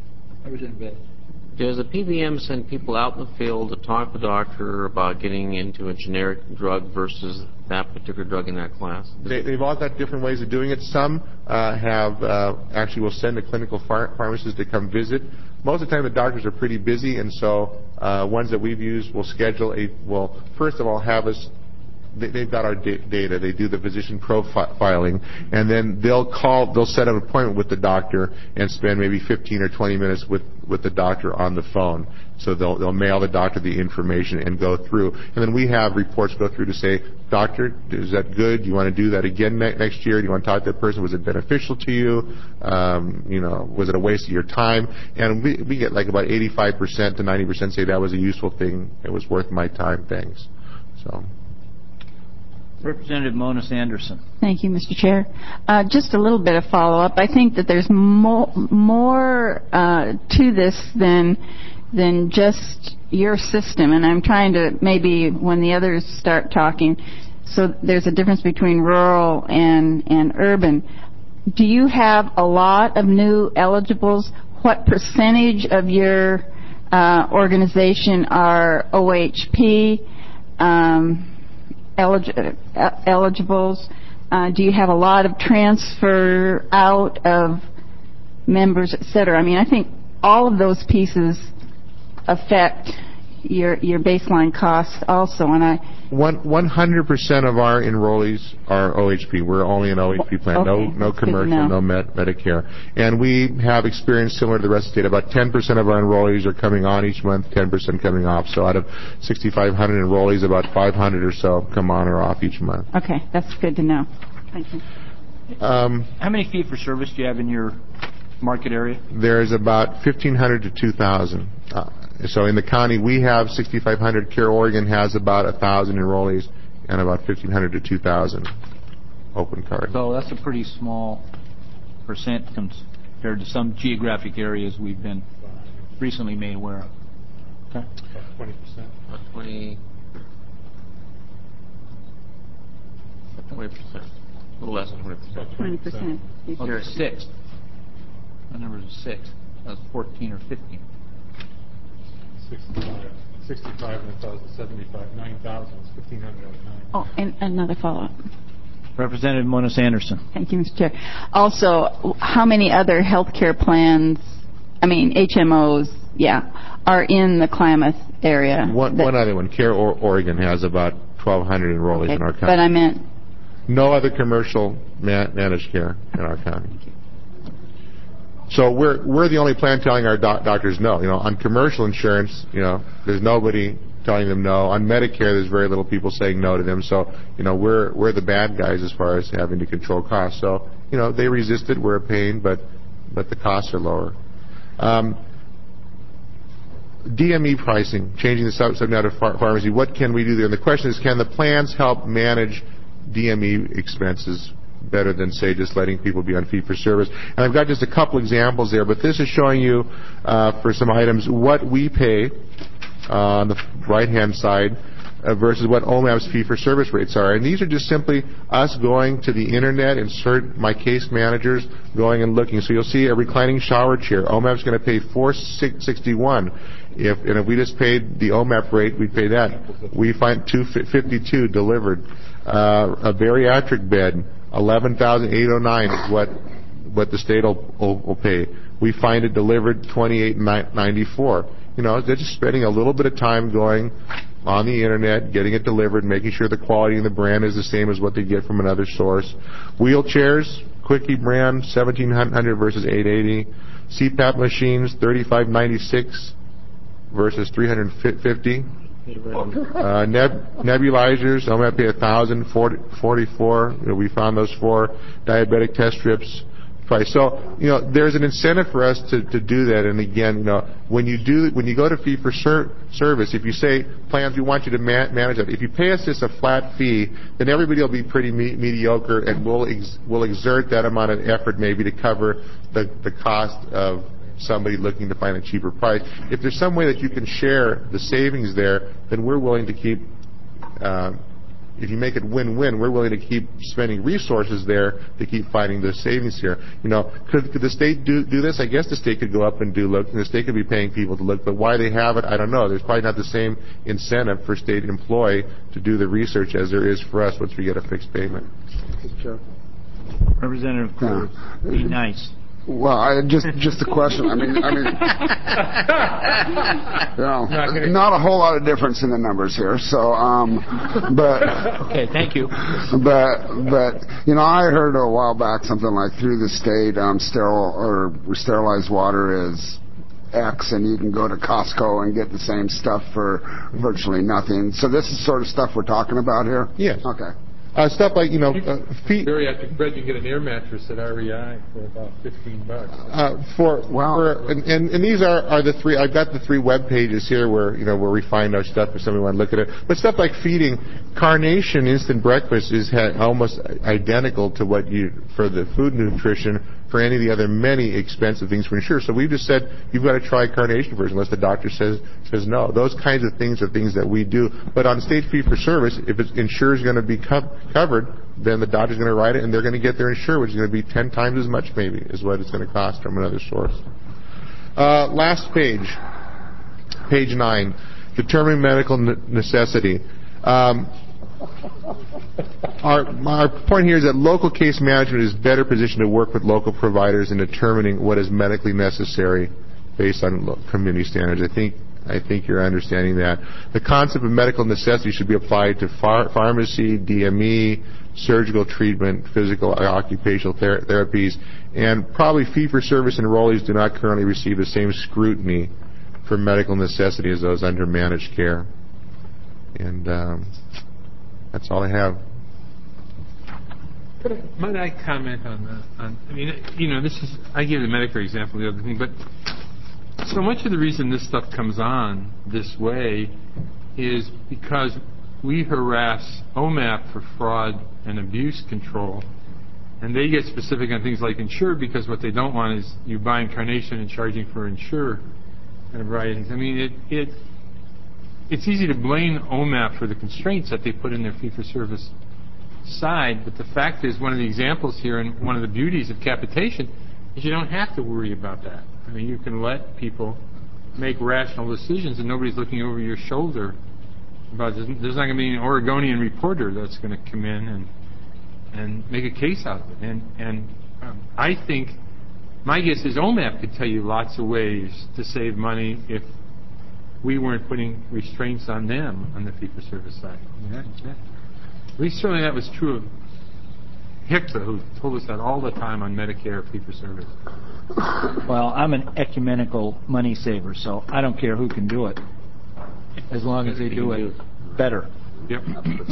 Does the PBM send people out in the field to talk to the doctor about getting into a generic drug versus that particular drug in that class? They've all got different ways of doing it. Some actually will send a clinical pharmacist to come visit. Most of the time the doctors are pretty busy, and so ones that we've used will schedule first of all have us. They've got our data. They do the physician profiling, and then they'll set an appointment with the doctor and spend maybe 15 or 20 minutes with the doctor on the phone. So they'll mail the doctor the information and go through. And then we have reports go through to say, doctor, is that good? Do you want to do that again next year? Do you want to talk to that person? Was it beneficial to you? Was it a waste of your time? And we get like about 85% to 90% say that was a useful thing. It was worth my time. Thanks. So. Representative Moniz Anderson. Thank you, Mr. Chair. Just a little bit of follow-up. I think that there's more to this than just your system, and I'm trying to maybe when the others start talking, so there's a difference between rural and urban. Do you have a lot of new eligibles? What percentage of your organization are OHP eligibles? Do you have a lot of transfer out of members, et cetera? I mean, I think all of those pieces affect your baseline costs also. And 100% of our enrollees are OHP. We're only an OHP plan. Okay, no commercial, no Medicare. And we have experience similar to the rest of the state. About 10% of our enrollees are coming on each month, 10% coming off. So out of 6,500 enrollees, about 500 or so come on or off each month. Okay, that's good to know. Thank you. How many fee-for-service do you have in your market area? There's about 1,500 to 2,000. So in the county, we have 6,500. Care Oregon has about 1,000 enrollees and about 1,500 to 2,000 open cards. So that's a pretty small percent compared to some geographic areas we've been recently made aware of. Okay. About 20%. About 20%. A little less than 20%. 20%. Well, there's 6. My number is 6. That's 14 or 15. 65 and 1,075, 9,000. It's 1,500 out of 9. Oh, and another follow-up. Representative Moniz Anderson. Thank you, Mr. Chair. Also, how many other health care plans, HMOs, are in the Klamath area? One other one. Care Oregon has about 1,200 enrollees in our county. But I meant... No other commercial managed care in our county. So we're the only plan telling our doctors no. On commercial insurance, there's nobody telling them no. On Medicare, there's very little people saying no to them. So, we're the bad guys as far as having to control costs. So, they resist it. We're a pain, but the costs are lower. DME pricing, changing the subsidy out of pharmacy. What can we do there? And the question is, can the plans help manage DME expenses better than, say, just letting people be on fee-for-service? And I've got just a couple examples there, but this is showing you for some items what we pay on the right-hand side versus what OMAP's fee-for-service rates are. And these are just simply us going to the Internet, insert my case managers, going and looking. So you'll see a reclining shower chair. OMAP's going to pay $461. If we just paid the OMAP rate, we'd pay that. We find $252 delivered. A bariatric bed, $11,809 is what the state will pay. We find it delivered $28.94. They're just spending a little bit of time going on the Internet, getting it delivered, making sure the quality and the brand is the same as what they get from another source. Wheelchairs, Quickie brand, $1,700 versus $880. CPAP machines, $35.96 versus $350. Nebulizers, I'm going to pay $1,044. We found those for diabetic test strips price. So, there's an incentive for us to do that. And again, when you go to fee for service, if you say plans, we want you to manage that. If you pay us just a flat fee, then everybody will be pretty mediocre, and we'll exert that amount of effort maybe to cover the cost of somebody looking to find a cheaper price. If there's some way that you can share the savings there, then we're willing to keep if you make it win-win, we're willing to keep spending resources there to keep finding the savings here. Could the state do this? I guess the state could go up and look, and the state could be paying people to look, but why they have it, I don't know. There's probably not the same incentive for state employee to do the research as there is for us once we get a fixed payment. Representative Cruz, be nice. Well, just a question. Not a whole lot of difference in the numbers here. So, but okay, thank you. But I heard a while back something like through the state, sterilized water is X, and you can go to Costco and get the same stuff for virtually nothing. So this is sort of stuff we're talking about here. Yes. Okay. Stuff like, bariatric bed, you get an air mattress at REI for about $15. And these are the three. I've got the 3 web pages here where where we find our stuff if somebody want to look at it. But stuff like feeding, Carnation Instant Breakfast is almost identical to what for the food nutrition for any of the other many expensive things for insurance. So we've just said you've got to try Carnation first, unless the doctor says no. Those kinds of things are things that we do. But on state fee for service, if insurance is going to be covered, then the doctor's going to write it, and they're going to get their insure, which is going to be 10 times as much maybe is what it's going to cost from another source. Last page 9, determining medical necessity. Our point here is that local case management is better positioned to work with local providers in determining what is medically necessary based on community standards. I think you're understanding that. The concept of medical necessity should be applied to pharmacy, DME, surgical treatment, physical occupational therapies, and probably fee-for-service enrollees do not currently receive the same scrutiny for medical necessity as those under managed care. And that's all I have. Might I comment on that? This is, I give the Medicare example, the other thing, but so much of the reason this stuff comes on this way is because we harass OMAP for fraud and abuse control, and they get specific on things like insure, because what they don't want is you buying Carnation and charging for insure and a variety of things. It's easy to blame OMAP for the constraints that they put in their fee-for-service side, but the fact is, one of the examples here and one of the beauties of capitation is you don't have to worry about that. You can let people make rational decisions, and nobody's looking over your shoulder about it. There's not going to be an Oregonian reporter that's going to come in and make a case out of it. And I think, my guess is OMAP could tell you lots of ways to save money if we weren't putting restraints on them on the fee-for-service side. At least certainly that was true of HICSA, who told us that all the time on Medicare fee-for-service. Well, I'm an ecumenical money saver, so I don't care who can do it, as long as they do it better. Yep.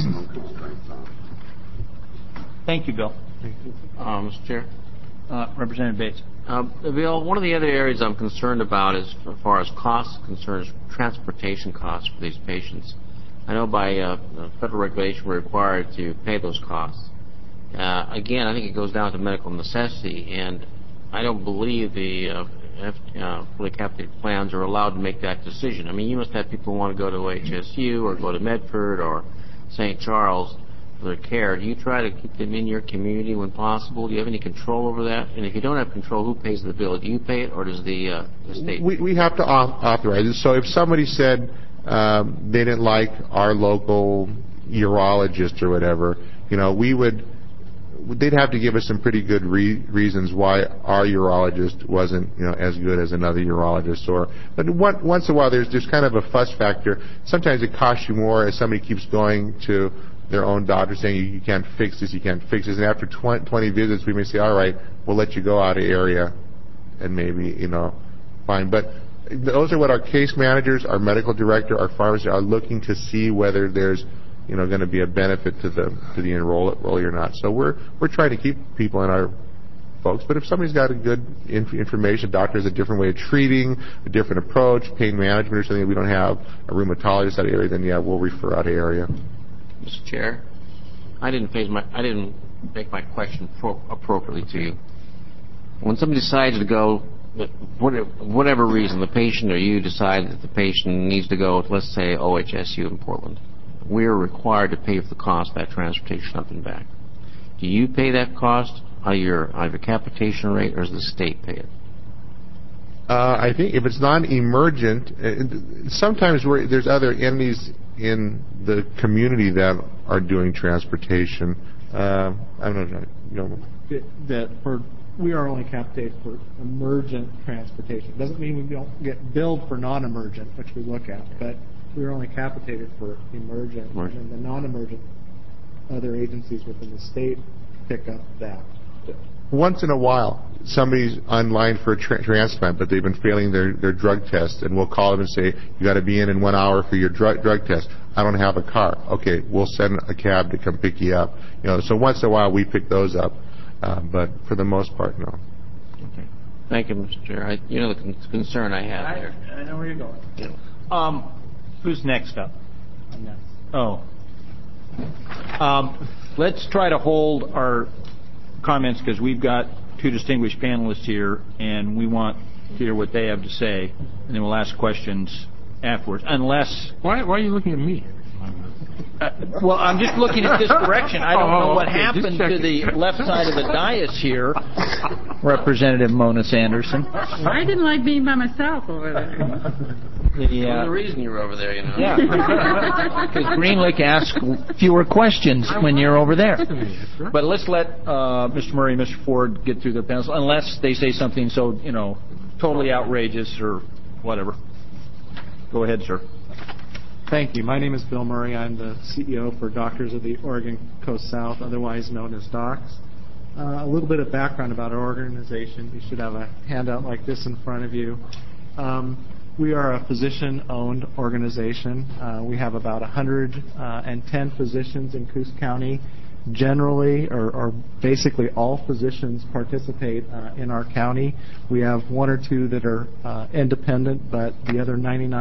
Thank you, Bill. Mr. Chair. Representative Bates. Bill, one of the other areas I'm concerned about is, as far as costs concerns, transportation costs for these patients. I know by federal regulation we're required to pay those costs. Again, I think it goes down to medical necessity, and I don't believe the fully capitated plans are allowed to make that decision. You must have people who want to go to HSU or go to Medford or St. Charles for their care. Do you try to keep them in your community when possible? Do you have any control over that? And if you don't have control, who pays the bill? Do you pay it, or does the state? We have to authorize it. So if somebody said they didn't like our local urologist or whatever, they'd have to give us some pretty good reasons why our urologist wasn't, as good as another urologist. But once in a while, there's kind of a fuss factor. Sometimes it costs you more as somebody keeps going to their own doctor saying you can't fix this, you can't fix this. And after 20 visits, we may say, all right, we'll let you go out of area, and maybe fine. But those are what our case managers, our medical director, our pharmacist are looking to see whether there's going to be a benefit to the enrollee or not. So we're trying to keep people in our folks. But if somebody's got a good information, doctor has a different way of treating, a different approach, pain management or something that we don't have, a rheumatologist out of area, then we'll refer out of area. Mr. Chair, I didn't make my question appropriately to you. When somebody decides to go, whatever reason, the patient or you decide that the patient needs to go, let's say OHSU in Portland. we are required to pay for the cost of that transportation up and back. Do you pay that cost out of your capitation rate, or does the state pay it? I think if it's non-emergent, sometimes there's other entities in the community that are doing transportation. I don't know. We are only capitated for emergent transportation. Doesn't mean we don't get billed for non-emergent, which we look at, but we are only capitated for emergent. And then the non-emergent, other agencies within the state pick up that. Once in a while, somebody's online for a transplant, but they've been failing their drug test, and we'll call them and say, you got to be in 1 hour for your drug test. I don't have a car. Okay, we'll send a cab to come pick you up. So once in a while we pick those up, but for the most part, no. Okay. Thank you, Mr. Chair. You know the concern I have there. I know where you're going. Who's next up? I'm next. Oh. Let's try to hold our comments because we've got two distinguished panelists here, and we want to hear what they have to say, and then we'll ask questions afterwards. Unless... Why are you looking at me? Well, I'm just looking at this direction. I don't know what happened to the left side of the dais here. Representative Mona Sanderson. I didn't like being by myself over there. There's a reason you're over there, Yeah. Because Greenlick asks fewer questions when you're over there. But let's let Mr. Murray and Mr. Ford get through their panels, unless they say something so, totally outrageous or whatever. Go ahead, sir. Thank you. My name is Bill Murray. I'm the CEO for Doctors of the Oregon Coast South, otherwise known as DOCS. A little bit of background about our organization. You should have a handout like this in front of you. We are a physician-owned organization. We have about 110 physicians in Coos County. Generally, or basically all physicians participate in our county. We have one or two that are independent, but the other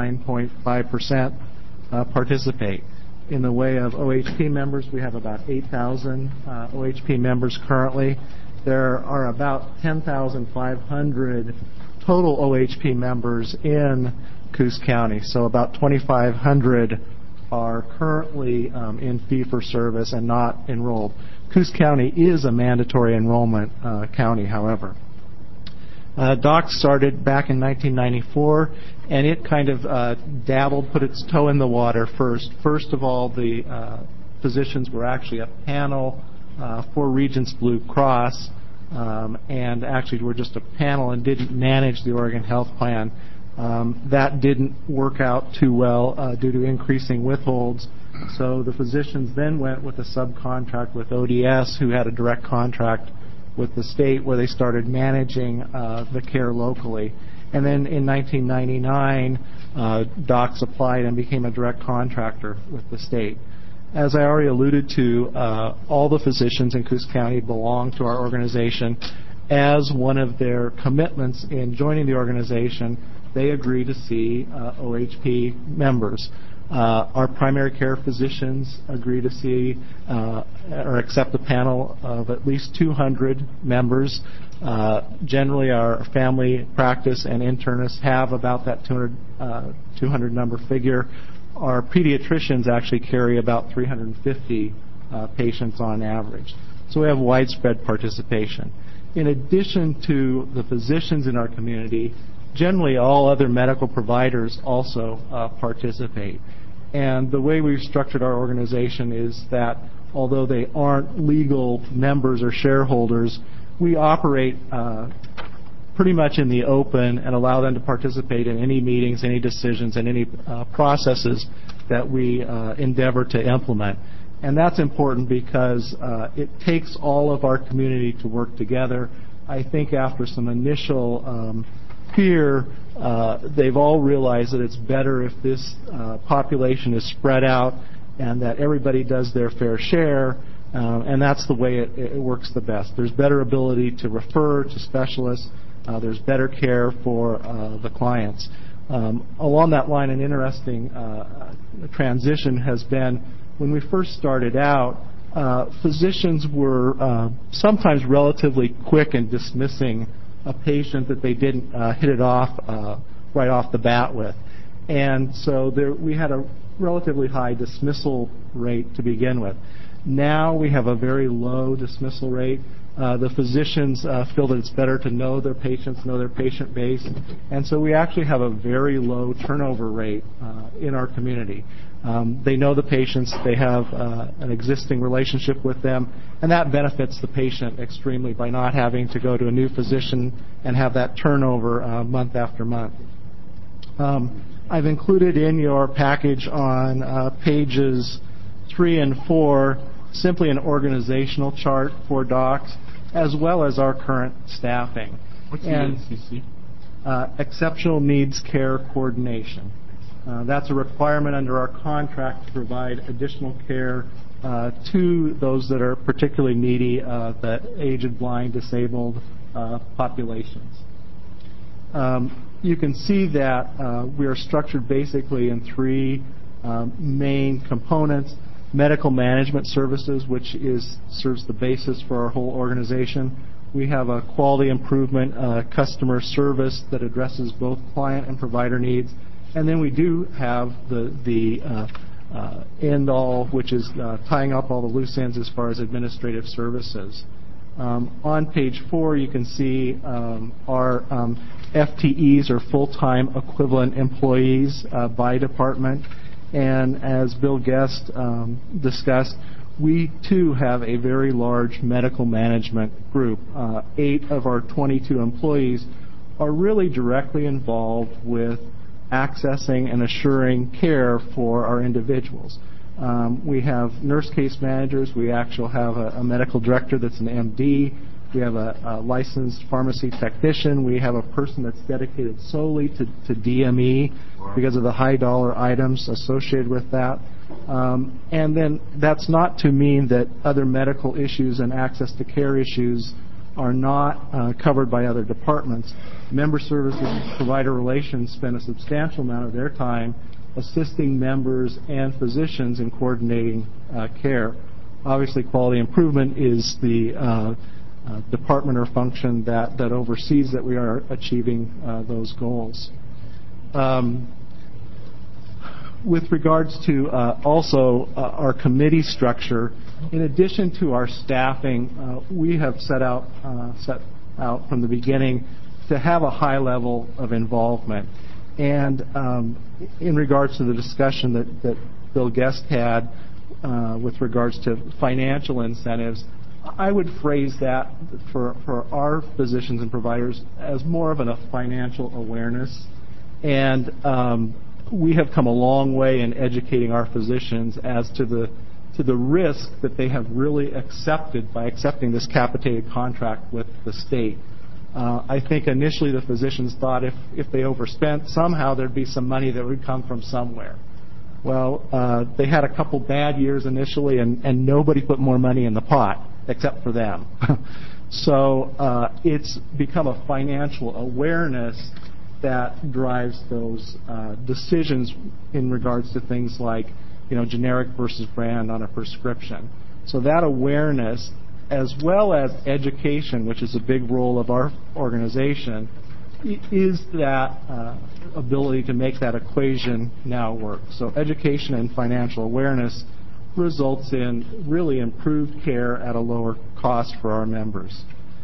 99.5% participate. In the way of OHP members, we have about 8,000 OHP members currently. There are about 10,500 total OHP members in Coos County, so about 2,500 are currently in fee-for-service and not enrolled. Coos County is a mandatory enrollment county, however. DOCS started back in 1994, and it kind of dabbled, put its toe in the water first. First of all, the physicians were actually a panel for Regents Blue Cross, and actually were just a panel and didn't manage the Oregon Health Plan. That didn't work out too well due to increasing withholds. So the physicians then went with a subcontract with ODS, who had a direct contract with the state, where they started managing the care locally. And then in 1999, DOCS applied and became a direct contractor with the state. As I already alluded to, all the physicians in Coos County belong to our organization. As one of their commitments in joining the organization, they agree to see OHP members. Our primary care physicians agree to see or accept a panel of at least 200 members. Generally, our family practice and internists have about that 200 number figure. Our pediatricians actually carry about 350 patients on average. So we have widespread participation. In addition to the physicians in our community, generally all other medical providers also participate. And the way we've structured our organization is that although they aren't legal members or shareholders, we operate pretty much in the open and allow them to participate in any meetings, any decisions, and any processes that we endeavor to implement. And that's important because it takes all of our community to work together. I think after some initial fear, they've all realized that it's better if this population is spread out and that everybody does their fair share, and that's the way it works the best. There's better ability to refer to specialists. There's better care for the clients. Along that line, an interesting transition has been when we first started out, physicians were sometimes relatively quick in dismissing a patient that they didn't hit it off right off the bat with. And so we had a relatively high dismissal rate to begin with. Now we have a very low dismissal rate. The physicians feel that it's better to know their patients, know their patient base, and so we actually have a very low turnover rate in our community. They know the patients, they have an existing relationship with them, and that benefits the patient extremely by not having to go to a new physician and have that turnover month after month. I've included in your package on pages 3 and 4 simply an organizational chart for docs as well as our current staffing. What's the NCC? Exceptional Needs Care Coordination. That's a requirement under our contract to provide additional care to those that are particularly needy, the aged, blind, disabled populations. You can see that we are structured basically in 3 main components. Medical management services, which serves the basis for our whole organization. We have a quality improvement customer service that addresses both client and provider needs. And then we do have the end-all, which is tying up all the loose ends as far as administrative services. On page 4, you can see our FTEs, or full-time equivalent employees, by department. And as Bill Guest discussed, we too have a very large medical management group. 8 of our 22 employees are really directly involved with accessing and assuring care for our individuals. We have nurse case managers. We actually have a medical director that's an MD. We have a licensed pharmacy technician. We have a person that's dedicated solely to DME because of the high dollar items associated with that. And then that's not to mean that other medical issues and access to care issues are not covered by other departments. Member services and provider relations spend a substantial amount of their time assisting members and physicians in coordinating care. Obviously, quality improvement is the department or function that oversees that we are achieving those goals. With regards to also our committee structure, in addition to our staffing, we have set out from the beginning to have a high level of involvement. And in regards to the discussion that Bill Guest had with regards to financial incentives, I would phrase that for our physicians and providers as more of a financial awareness. And we have come a long way in educating our physicians as to the risk that they have really accepted by accepting this capitated contract with the state. I think initially the physicians thought if they overspent, somehow there'd be some money that would come from somewhere. Well, they had a couple bad years initially, and nobody put more money in the pot except for them. So it's become a financial awareness that drives those decisions in regards to things like, generic versus brand on a prescription. So that awareness, as well as education, which is a big role of our organization, is that ability to make that equation now work. So education and financial awareness results in really improved care at a lower cost for our members.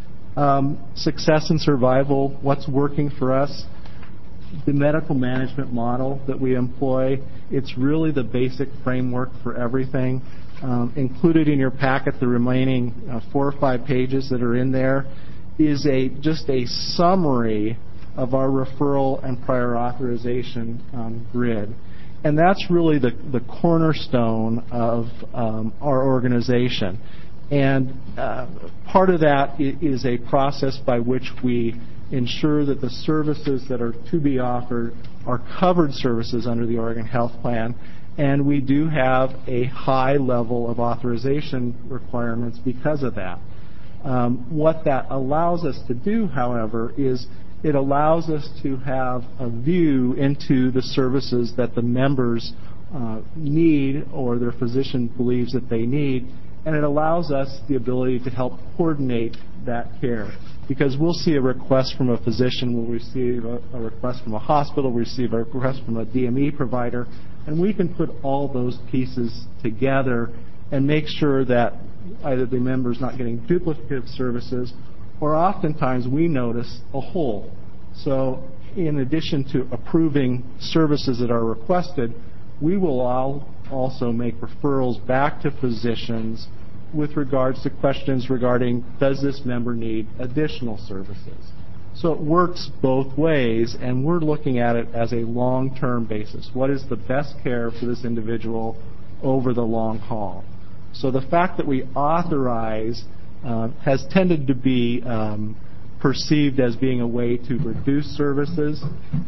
Success and survival, what's working for us? The medical management model that we employ, it's really the basic framework for everything. Included in your packet, the remaining 4 or 5 pages that are in there, is just a summary of our referral and prior authorization grid. And that's really the cornerstone of our organization. And part of that is a process by which we ensure that the services that are to be offered are covered services under the Oregon Health Plan. And we do have a high level of authorization requirements because of that. What that allows us to do, however, is it allows us to have a view into the services that the members need or their physician believes that they need, and it allows us the ability to help coordinate that care. Because we'll see a request from a physician, we'll receive a request from a hospital, we'll receive a request from a DME provider, and we can put all those pieces together and make sure that either the member's not getting duplicative services, or oftentimes we notice a hole. So in addition to approving services that are requested, we will also make referrals back to physicians with regards to questions regarding, does this member need additional services? So it works both ways, and we're looking at it as a long-term basis. What is the best care for this individual over the long haul? So the fact that we authorize has tended to be perceived as being a way to reduce services.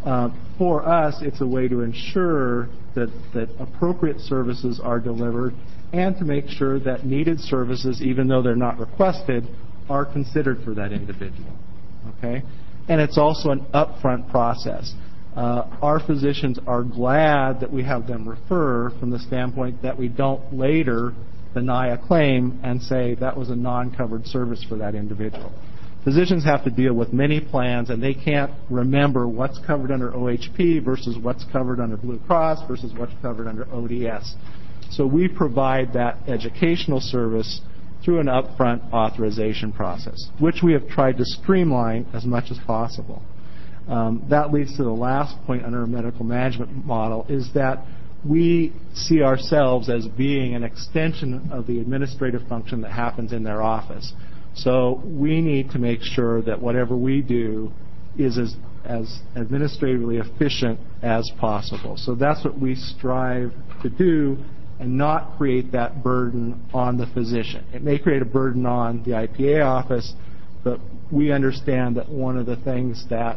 For us, it's a way to ensure that appropriate services are delivered and to make sure that needed services, even though they're not requested, are considered for that individual. Okay? And it's also an upfront process. Our physicians are glad that we have them refer from the standpoint that we don't later deny a claim and say that was a non-covered service for that individual. Physicians have to deal with many plans, and they can't remember what's covered under OHP versus what's covered under Blue Cross versus what's covered under ODS. So we provide that educational service through an upfront authorization process, which we have tried to streamline as much as possible. That leads to the last point under our medical management model, is that we see ourselves as being an extension of the administrative function that happens in their office. So we need to make sure that whatever we do is as administratively efficient as possible. So that's what we strive to do, and not create that burden on the physician. It may create a burden on the IPA office, but we understand that one of the things that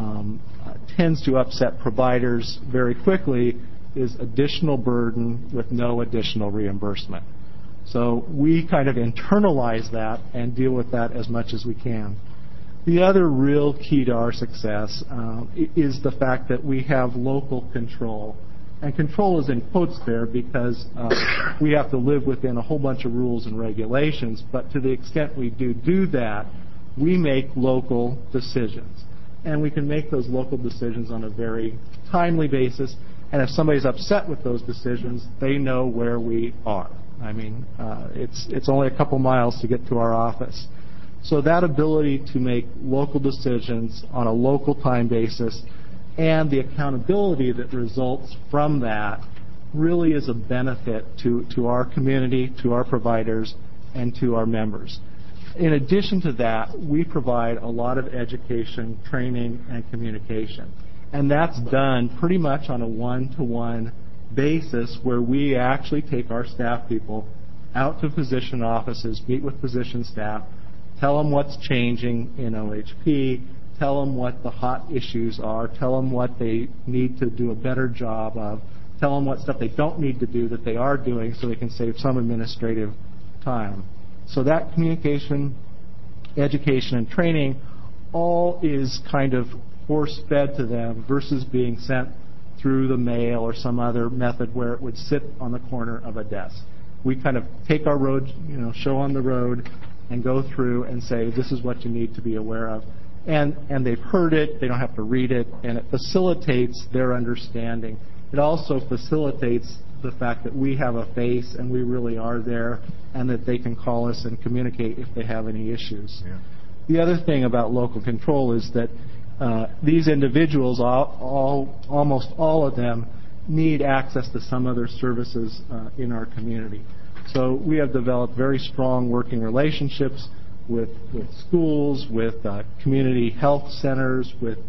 tends to upset providers very quickly is additional burden with no additional reimbursement. So we kind of internalize that and deal with that as much as we can. The other real key to our success is the fact that we have local control. And control is in quotes there because we have to live within a whole bunch of rules and regulations, but to the extent we do that, we make local decisions. And we can make those local decisions on a very timely basis, and if somebody's upset with those decisions, they know where we are. I mean, it's only a couple miles to get to our office. So that ability to make local decisions on a local time basis and the accountability that results from that really is a benefit to our community, to our providers, and to our members. In addition to that, we provide a lot of education, training, and communication. And that's done pretty much on a one-to-one basis where we actually take our staff people out to physician offices, meet with physician staff, tell them what's changing in OHP, tell them what the hot issues are, tell them what they need to do a better job of, tell them what stuff they don't need to do that they are doing so they can save some administrative time. So that communication, education, and training all is kind of force-fed to them versus being sent through the mail or some other method where it would sit on the corner of a desk. We kind of take our road, show on the road, and go through and say, this is what you need to be aware of. And they've heard it, they don't have to read it, and it facilitates their understanding. It also facilitates the fact that we have a face and we really are there, and that they can call us and communicate if they have any issues. Yeah. The other thing about local control is that these individuals, almost all of them, need access to some other services in our community. So we have developed very strong working relationships with schools, with community health centers, with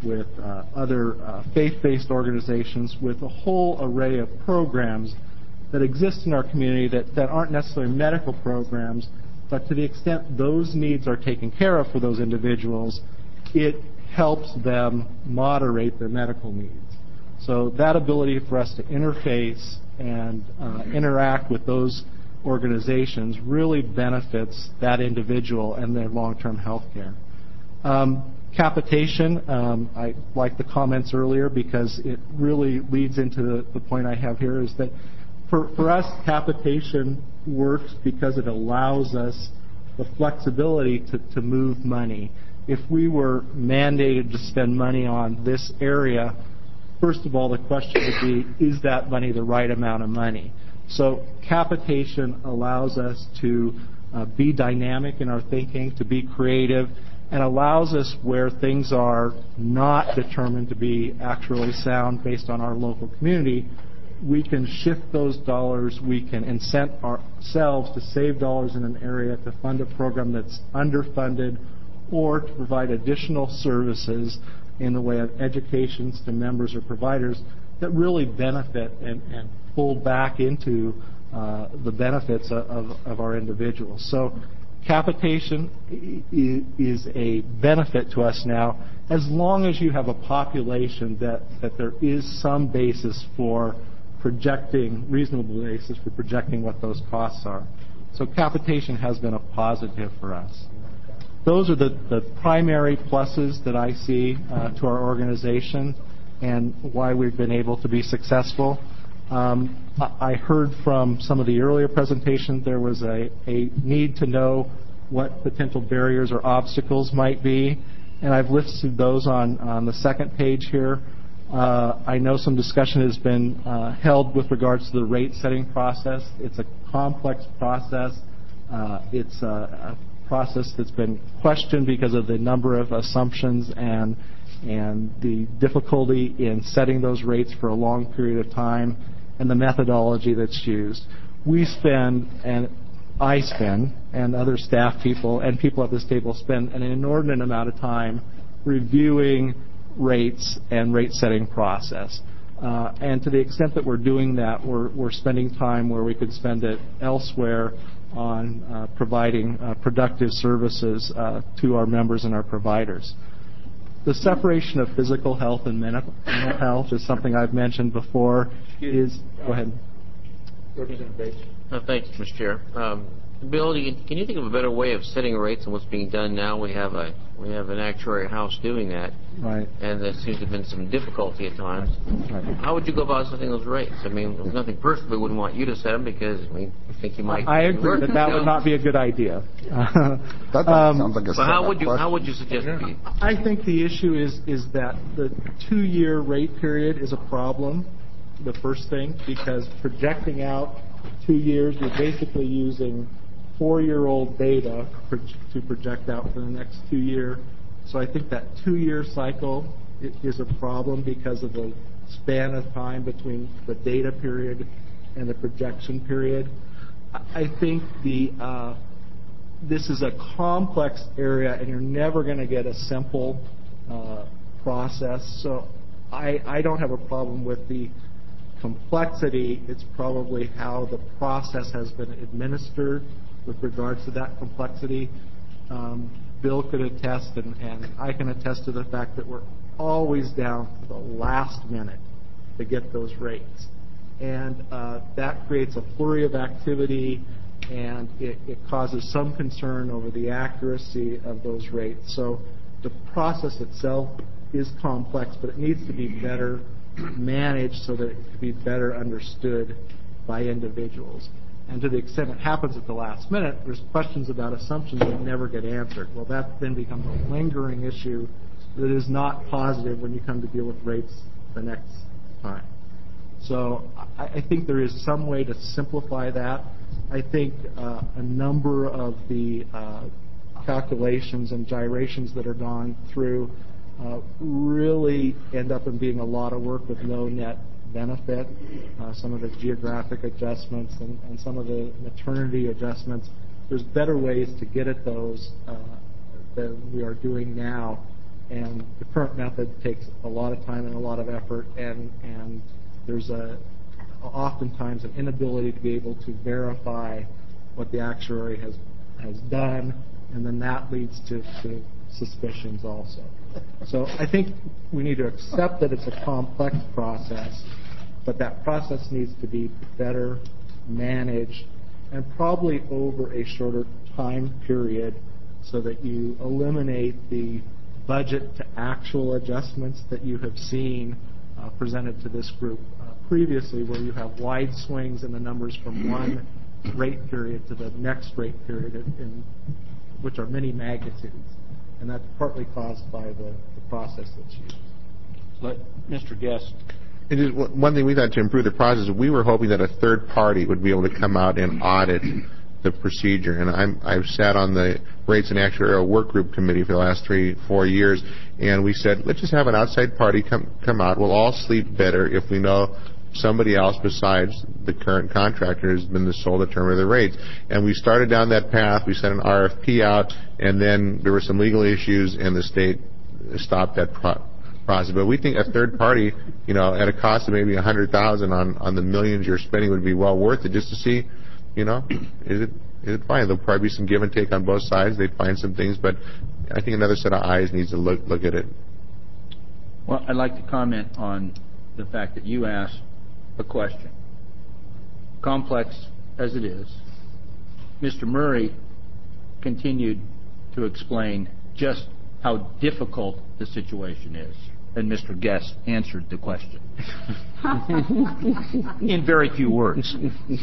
other faith-based organizations, with a whole array of programs that exist in our community that aren't necessarily medical programs, but to the extent those needs are taken care of for those individuals, it helps them moderate their medical needs. So that ability for us to interface and interact with those organizations really benefits that individual and their long-term health care. Capitation, I like the comments earlier because it really leads into the point I have here, is that For us, capitation works because it allows us the flexibility to move money. If we were mandated to spend money on this area, first of all, the question would be, is that money the right amount of money? So capitation allows us to be dynamic in our thinking, to be creative, and allows us where things are not determined to be actually sound based on our local community, we can shift those dollars, we can incent ourselves to save dollars in an area to fund a program that's underfunded or to provide additional services in the way of educations to members or providers that really benefit and pull back into the benefits of our individuals. So capitation is a benefit to us now as long as you have a population that there is some basis for projecting, reasonable basis for projecting what those costs are. So capitation has been a positive for us. Those are the primary pluses that I see to our organization and why we've been able to be successful. I heard from some of the earlier presentations there was a need to know what potential barriers or obstacles might be, and I've listed those on the second page here. I know some discussion has been held with regards to the rate setting process. It's a complex process. It's a process that's been questioned because of the number of assumptions and the difficulty in setting those rates for a long period of time and the methodology that's used. We spend, and I spend, and other staff people and people at this table spend an inordinate amount of time reviewing rates and rate setting process. And to the extent that we're doing that, we're spending time where we could spend it elsewhere on providing productive services to our members and our providers. The separation of physical health and mental health is something I've mentioned before. Go ahead. Thanks, Mr. Chair. Bill, can you think of a better way of setting rates than what's being done now? We have an actuary house doing that, right? And there seems to have been some difficulty at times. Right. How would you go about setting those rates? I mean, there's nothing personally wouldn't want you to set them because we think you might. I agree that would not be a good idea. That sounds like a but how would you suggest it be? I think the issue is that the 2-year rate period is a problem. The first thing, because projecting out 2 years, you're basically using 4-year-old data to project out for the next 2 years. So I think that 2-year cycle is a problem because of the span of time between the data period and the projection period. I think this is a complex area, and you're never going to get a simple process. So I don't have a problem with the complexity. It's probably how the process has been administered with regards to that complexity. Bill could attest, and I can attest to the fact that we're always down to the last minute to get those rates. And that creates a flurry of activity, and it causes some concern over the accuracy of those rates. So the process itself is complex, but it needs to be better managed so that it can be better understood by individuals. And to the extent it happens at the last minute, there's questions about assumptions that never get answered. Well, that then becomes a lingering issue that is not positive when you come to deal with rates the next time. So I think there is some way to simplify that. I think a number of the calculations and gyrations that are gone through really end up in being a lot of work with no net benefit. Some of the geographic adjustments and some of the maternity adjustments, there's better ways to get at those than we are doing now. And the current method takes a lot of time and a lot of effort, and there's oftentimes an inability to be able to verify what the actuary has done, and then that leads to suspicions also. So I think we need to accept that it's a complex process, but that process needs to be better managed and probably over a shorter time period so that you eliminate the budget to actual adjustments that you have seen presented to this group previously where you have wide swings in the numbers from one rate period to the next rate period, which are many magnitudes. And that's partly caused by the process that's used. Let Mr. Guest. It is one thing we thought to improve the process. We were hoping that a third party would be able to come out and audit the procedure. And I've sat on the Rates and Actuarial Work Group Committee for the last 3-4 years, and we said, let's just have an outside party come out. We'll all sleep better if we know somebody else besides the current contractor has been the sole determiner of the rates. And we started down that path. We sent an RFP out, and then there were some legal issues, and the state stopped that process. But we think a third party, at a cost of maybe $100,000 on the millions you're spending would be well worth it, just to see, is it fine? There'll probably be some give and take on both sides. They'd find some things, but I think another set of eyes needs to look at it. Well, I'd like to comment on the fact that you asked a question. Complex as it is, Mr. Murray continued to explain just how difficult the situation is, and Mr. Guest answered the question in very few words.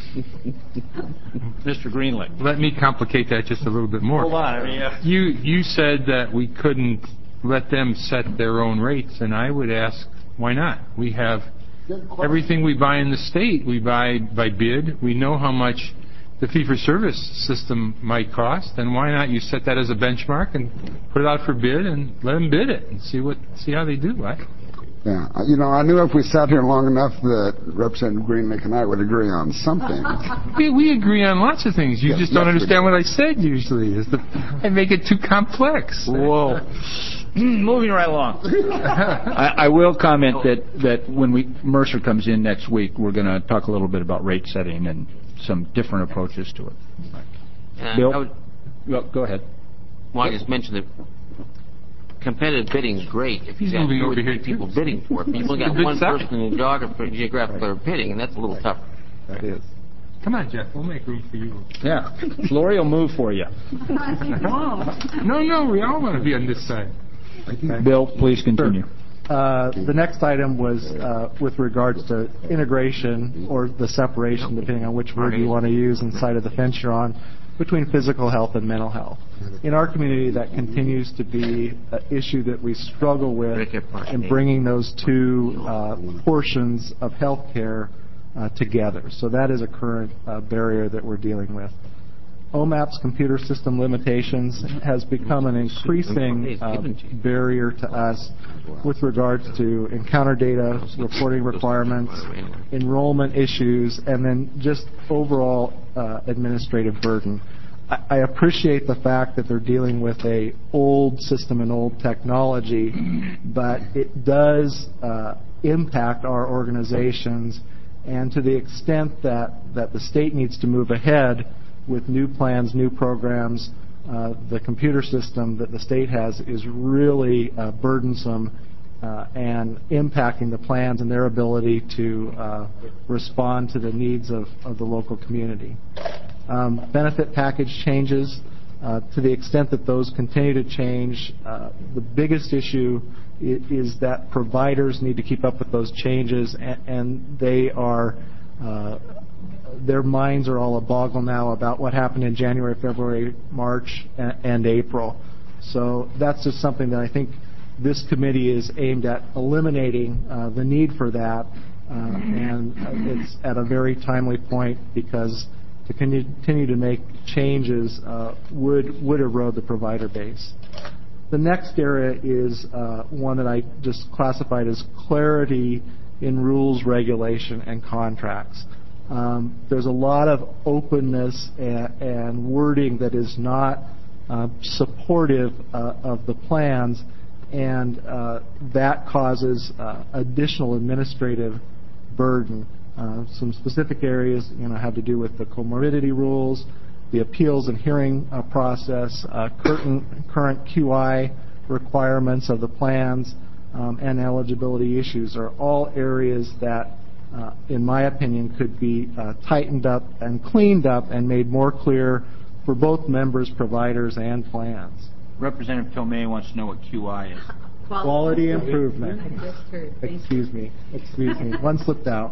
Mr. Greenlee. Let me complicate that just a little bit more. Hold on. You said that we couldn't let them set their own rates, and I would ask, why not? We have everything we buy in the state, we buy by bid. We know how much the fee-for-service system might cost, and why not you set that as a benchmark and put it out for bid and let them bid it and see how they do, right? Yeah, I knew if we sat here long enough that Representative Greenlee and I would agree on something. We agree on lots of things. You just don't understand what I said usually. I make it too complex. Whoa. Moving right along. I will comment that when Mercer comes in next week, we're going to talk a little bit about rate setting and some different approaches to it. Bill? Go ahead. Well, I just mentioned that competitive bidding is great if you've got 2 or 3 people bidding for it. But you've only got one person in the geographic area bidding, and that's a little tougher. That is. Come on, Jeff. We'll make room for you. Yeah. Lori will move for you. No, we all want to be on this side. Okay. Bill, please continue. The next item was with regards to integration or the separation, depending on which word you want to use inside of the fence you're on, between physical health and mental health. In our community, that continues to be an issue that we struggle with in bringing those two portions of health care together. So that is a current barrier that we're dealing with. OMAP's computer system limitations has become an increasing barrier to us with regards to encounter data, reporting requirements, enrollment issues, and then just overall administrative burden. I appreciate the fact that they're dealing with an old system and old technology, but it does impact our organizations, and to the extent that the state needs to move ahead with new plans, new programs, the computer system that the state has is really burdensome and impacting the plans and their ability to respond to the needs of the local community. Benefit package changes, to the extent that those continue to change, the biggest issue is that providers need to keep up with those changes, and they are their minds are all a boggle now about what happened in January, February, March, and April. So that's just something that I think this committee is aimed at eliminating the need for that, and it's at a very timely point because to continue to make changes would erode the provider base. The next area is one that I just classified as clarity in rules, regulation, and contracts. There's a lot of openness and wording that is not supportive of the plans, and that causes additional administrative burden. Some specific areas have to do with the comorbidity rules, the appeals and hearing process, current QI requirements of the plans, and eligibility issues are all areas that in my opinion, could be tightened up and cleaned up and made more clear for both members, providers, and plans. Representative Tomei wants to know what QI is. Quality improvement. Excuse me. One slipped out.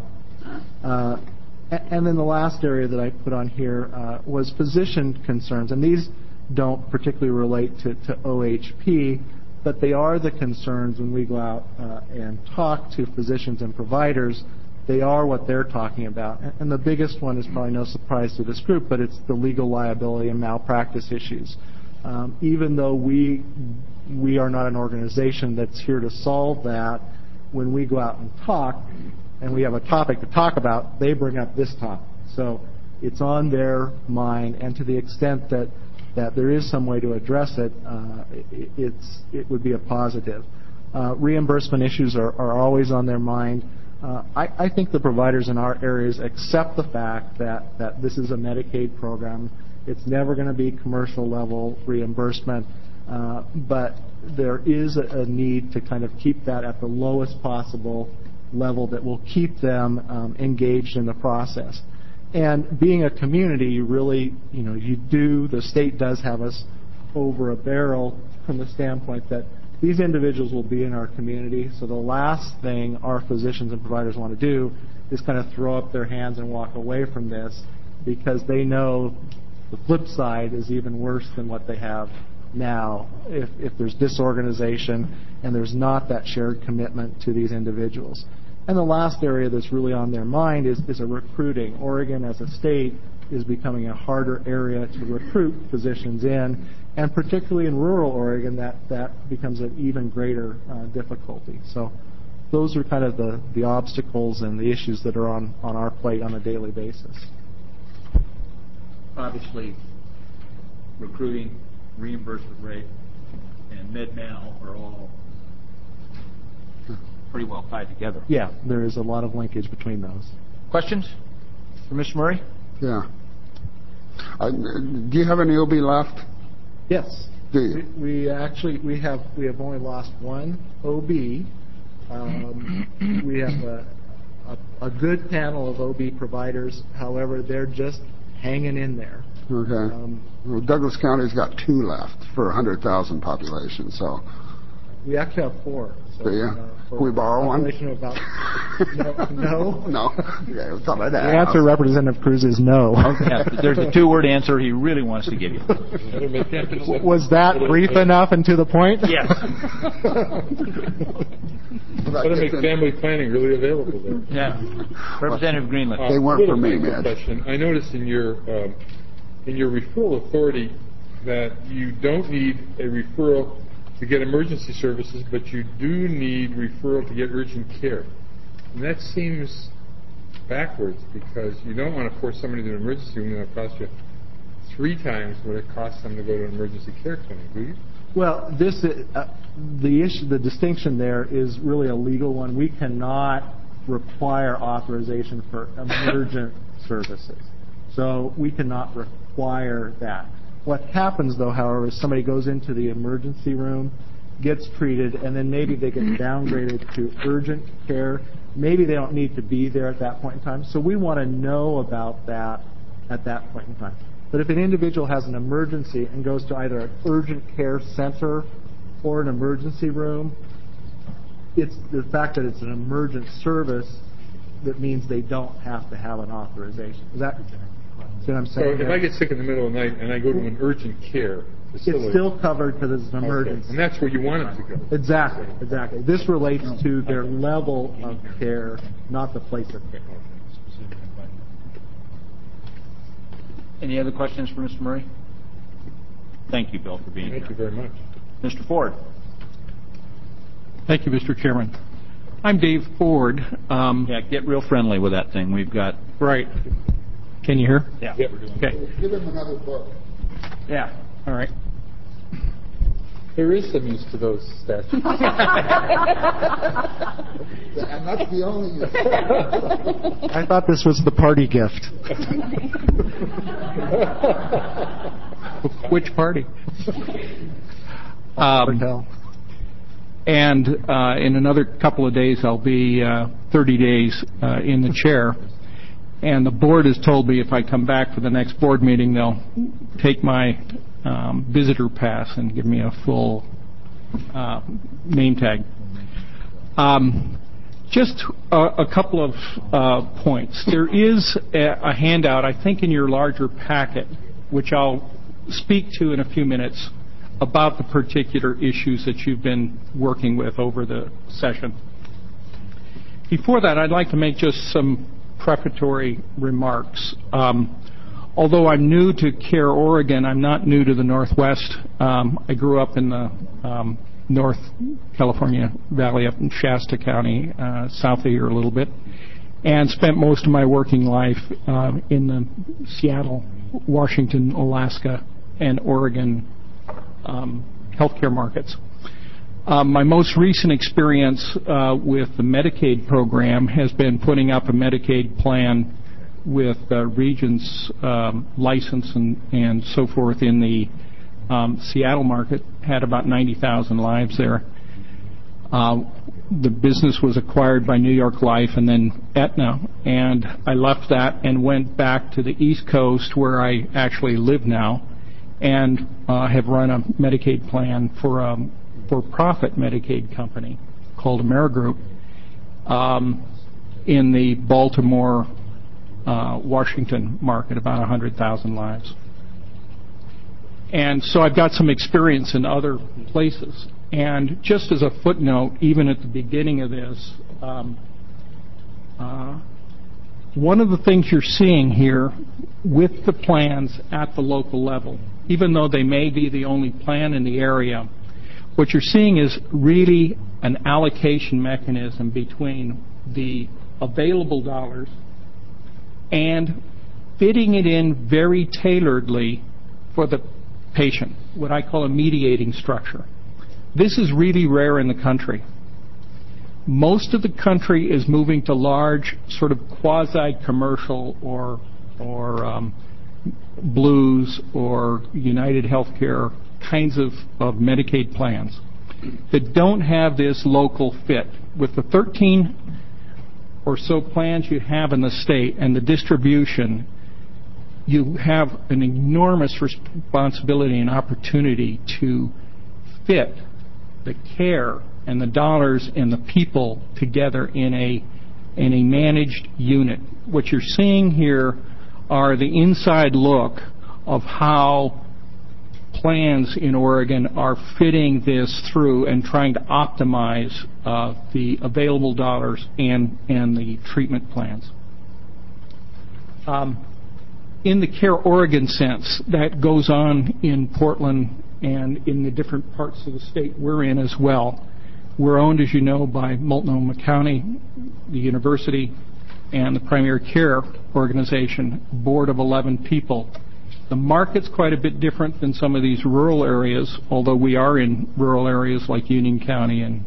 And then the last area that I put on here was physician concerns, and these don't particularly relate to OHP, but they are the concerns when we go out and talk to physicians and providers. They are what they're talking about. And the biggest one is probably no surprise to this group, but it's the legal liability and malpractice issues. Even though we are not an organization that's here to solve that, when we go out and talk, and we have a topic to talk about, they bring up this topic. So it's on their mind, and to the extent that there is some way to address it, it would be a positive. Reimbursement issues are always on their mind. I think the providers in our areas accept the fact that this is a Medicaid program. It's never going to be commercial level reimbursement, but there is a need to kind of keep that at the lowest possible level that will keep them engaged in the process. And being a community, you really, the state does have us over a barrel from the standpoint that these individuals will be in our community, so the last thing our physicians and providers want to do is kind of throw up their hands and walk away from this, because they know the flip side is even worse than what they have now if there's disorganization and there's not that shared commitment to these individuals. And the last area that's really on their mind is a recruiting. Oregon as a state is becoming a harder area to recruit physicians in, and particularly in rural Oregon, that becomes an even greater difficulty. So those are kind of the obstacles and the issues that are on our plate on a daily basis. Obviously, recruiting, reimbursement rate, and med-mal are all pretty well tied together. Yeah, there is a lot of linkage between those. Questions for Mr. Murray? Yeah. Do you have any OB left? Yes. Do you? We have only lost one OB. We have a good panel of OB providers. However, they're just hanging in there. Okay. Well, Douglas County's got 2 left for 100,000 population, so. We actually have 4. So, do you? Can we borrow one? About, no. No. Okay, we'll talk about that. The answer, Representative Cruz, is no. Yeah, there's a 2-word answer he really wants to give you. Was that brief enough and to the point? Yes. Better make family planning really available there. Yeah. Representative Greenland. They weren't for me, man. Question. I noticed in your referral authority that you don't need a referral to get emergency services, but you do need referral to get urgent care. And that seems backwards, because you don't want to force somebody to an emergency room that will cost you 3 times what it costs them to go to an emergency care clinic, do you? Well, this the distinction there is really a legal one. We cannot require authorization for emergent services. So we cannot require that. What happens, though, however, is somebody goes into the emergency room, gets treated, and then maybe they get downgraded to urgent care. Maybe they don't need to be there at that point in time. So we want to know about that at that point in time. But if an individual has an emergency and goes to either an urgent care center or an emergency room, it's the fact that it's an emergent service that means they don't have to have an authorization. Is that what I'm saying? So if I get sick in the middle of the night and I go to an urgent care facility, it's still covered because it's an emergency. Okay. And that's where you want it to go. Exactly. This relates to their level of care, not the place of care. Any other questions for Mr. Murray? Thank you, Bill, for being here. Thank you very much. Mr. Ford. Thank you, Mr. Chairman. I'm Dave Ford. Yeah, get real friendly with that thing. We've got... Right. Can you hear? Yeah. Yep. Okay. Give him another book. Yeah. All right. There is some use to those statutes. And that's the only use. I thought this was the party gift. Which party? And in another couple of days, I'll be 30 days in the chair. And the board has told me if I come back for the next board meeting, they'll take my visitor pass and give me a full name tag. Just a couple of points. There is a handout, I think, in your larger packet, which I'll speak to in a few minutes, about the particular issues that you've been working with over the session. Before that, I'd like to make just some prefatory remarks. Although I'm new to CARE Oregon, I'm not new to the Northwest. I grew up in the North California Valley up in Shasta County, south of here a little bit, and spent most of my working life in the Seattle, Washington, Alaska, and Oregon healthcare markets. My most recent experience with the Medicaid program has been putting up a Medicaid plan with Regents license and so forth in the Seattle market. Had about 90,000 lives there. The business was acquired by New York Life and then Aetna, and I left that and went back to the East Coast where I actually live now and have run a Medicaid plan for a for-profit Medicaid company called Amerigroup in the Baltimore, Washington market, about 100,000 lives. And so I've got some experience in other places. And just as a footnote, even at the beginning of this, one of the things you're seeing here with the plans at the local level, even though they may be the only plan in the area, what you're seeing is really an allocation mechanism between the available dollars and fitting it in very tailoredly for the patient, what I call a mediating structure. This is really rare in the country. Most of the country is moving to large sort of quasi-commercial or Blues or United Healthcare kinds of Medicaid plans that don't have this local fit. With the 13 or so plans you have in the state and the distribution, you have an enormous responsibility and opportunity to fit the care and the dollars and the people together in a managed unit. What you're seeing here are the inside look of how plans in Oregon are fitting this through and trying to optimize the available dollars and the treatment plans. In the CARE Oregon sense, that goes on in Portland and in the different parts of the state we're in as well. We're owned, as you know, by Multnomah County, the university, and the Primary Care Organization, board of 11 people. The market's quite a bit different than some of these rural areas, although we are in rural areas like Union County and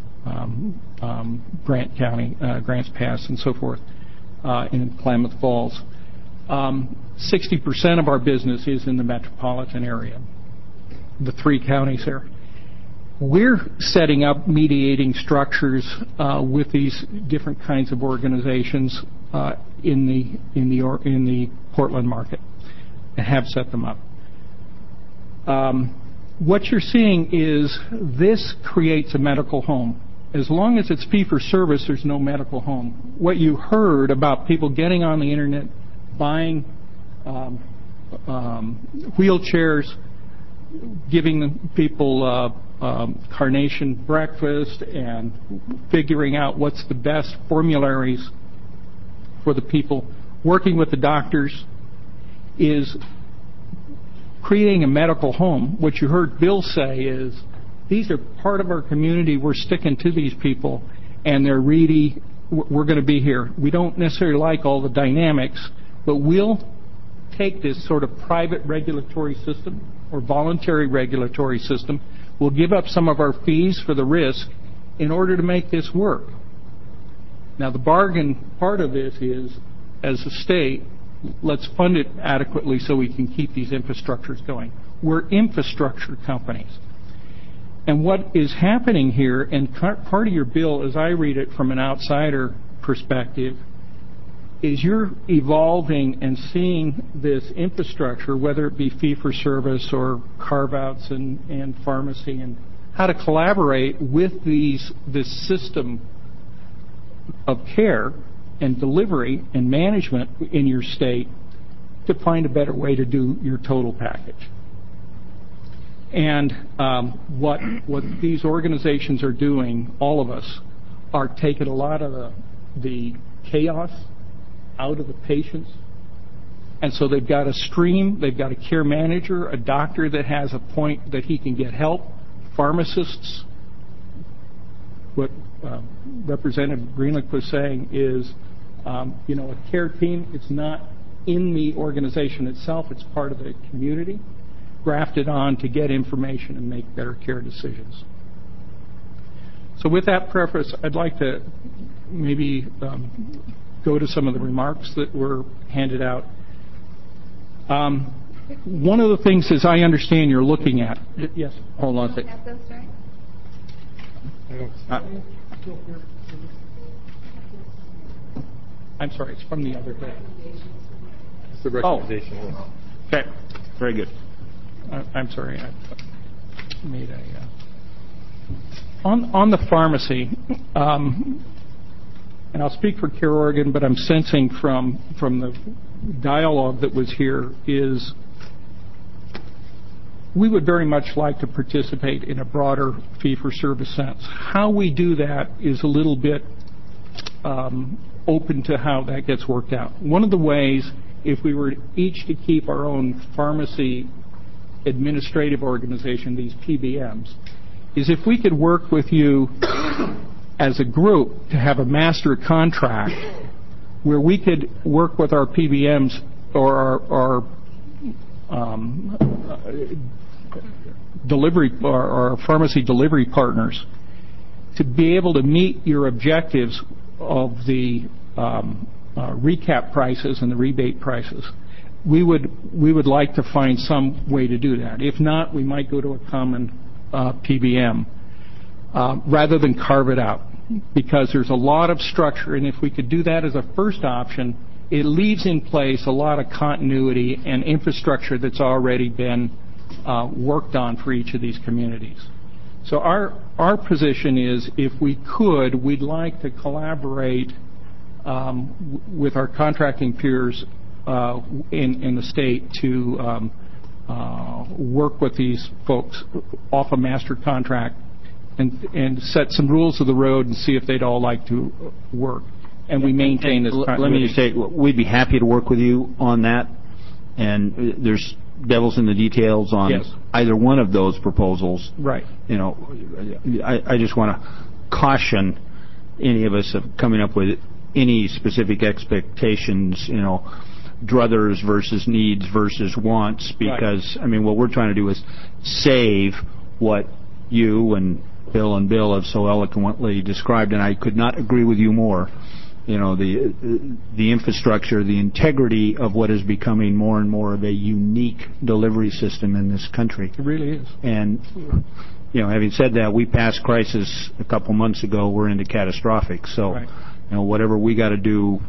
Grant County, Grants Pass, and so forth, in Klamath Falls. 60% of our business is in the metropolitan area, the 3 counties there. We're setting up mediating structures with these different kinds of organizations in the Portland market, and have set them up. What you're seeing is this creates a medical home. As long as it's fee-for-service, there's no medical home. What you heard about people getting on the internet, buying wheelchairs, giving the people carnation breakfast, and figuring out what's the best formularies for the people, working with the doctors, is creating a medical home. What you heard Bill say is, these are part of our community, we're sticking to these people, and they're really, we're going to be here. We don't necessarily like all the dynamics, but we'll take this sort of private regulatory system or voluntary regulatory system. We'll give up some of our fees for the risk in order to make this work. Now, the bargain part of this is, as a state, let's fund it adequately so we can keep these infrastructures going. We're infrastructure companies. And what is happening here, and part of your bill, as I read it from an outsider perspective, is you're evolving and seeing this infrastructure, whether it be fee-for-service or carve-outs and pharmacy, and how to collaborate with this system of care and delivery and management in your state to find a better way to do your total package. And what these organizations are doing, all of us, are taking a lot of the chaos out of the patients. And so they've got a stream, they've got a care manager, a doctor that has a point that he can get help, pharmacists. What Representative Greenlick was saying is, a care team, it's not in the organization itself, it's part of the community, grafted on to get information and make better care decisions. So with that preface, I'd like to maybe go to some of the remarks that were handed out. One of the things, as I understand, you're looking at. Yes. Hold on a second. I'm sorry. It's from the other day. It's the recommendation. Oh. Okay. Very good. I'm sorry. I made a. On the pharmacy, and I'll speak for Care Oregon, but I'm sensing from the dialogue that was here is we would very much like to participate in a broader fee-for-service sense. How we do that is a little bit open to how that gets worked out. One of the ways, if we were each to keep our own pharmacy administrative organization, these PBMs, is if we could work with you as a group to have a master contract where we could work with our PBMs or our pharmacy delivery partners to be able to meet your objectives of the recap prices and the rebate prices. We would like to find some way to do that. If not, we might go to a common PBM rather than carve it out, because there's a lot of structure, and if we could do that as a first option, it leaves in place a lot of continuity and infrastructure that's already been worked on for each of these communities. So our position is, if we could, we'd like to collaborate with our contracting peers in the state to work with these folks off a master contract and set some rules of the road and see if they'd all like to work. And we maintain this continuity. Let me just say, we'd be happy to work with you on that. And there's devils in the details on either one of those proposals. Right. I just want to caution any of us of coming up with any specific expectations, druthers versus needs versus wants, because, what we're trying to do is save what you and Bill have so eloquently described, and I could not agree with you more. The infrastructure, the integrity of what is becoming more and more of a unique delivery system in this country. It really is. And, having said that, we passed crisis a couple months ago. We're into catastrophic. So, whatever we got to do,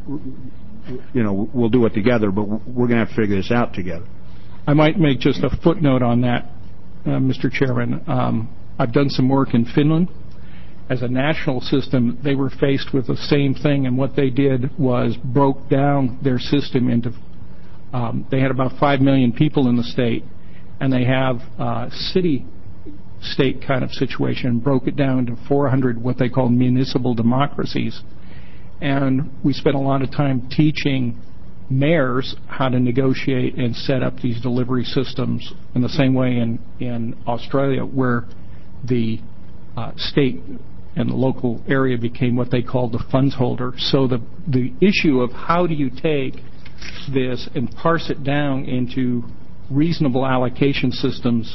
we'll do it together, but we're going to have to figure this out together. I might make just a footnote on that, Mr. Chairman. I've done some work in Finland. As a national system, they were faced with the same thing, and what they did was broke down their system into, they had about 5 million people in the state, and they have a city-state kind of situation, broke it down into 400 what they call municipal democracies. And we spent a lot of time teaching mayors how to negotiate and set up these delivery systems in the same way in Australia, where the state and the local area became what they called the funds holder. So the issue of how do you take this and parse it down into reasonable allocation systems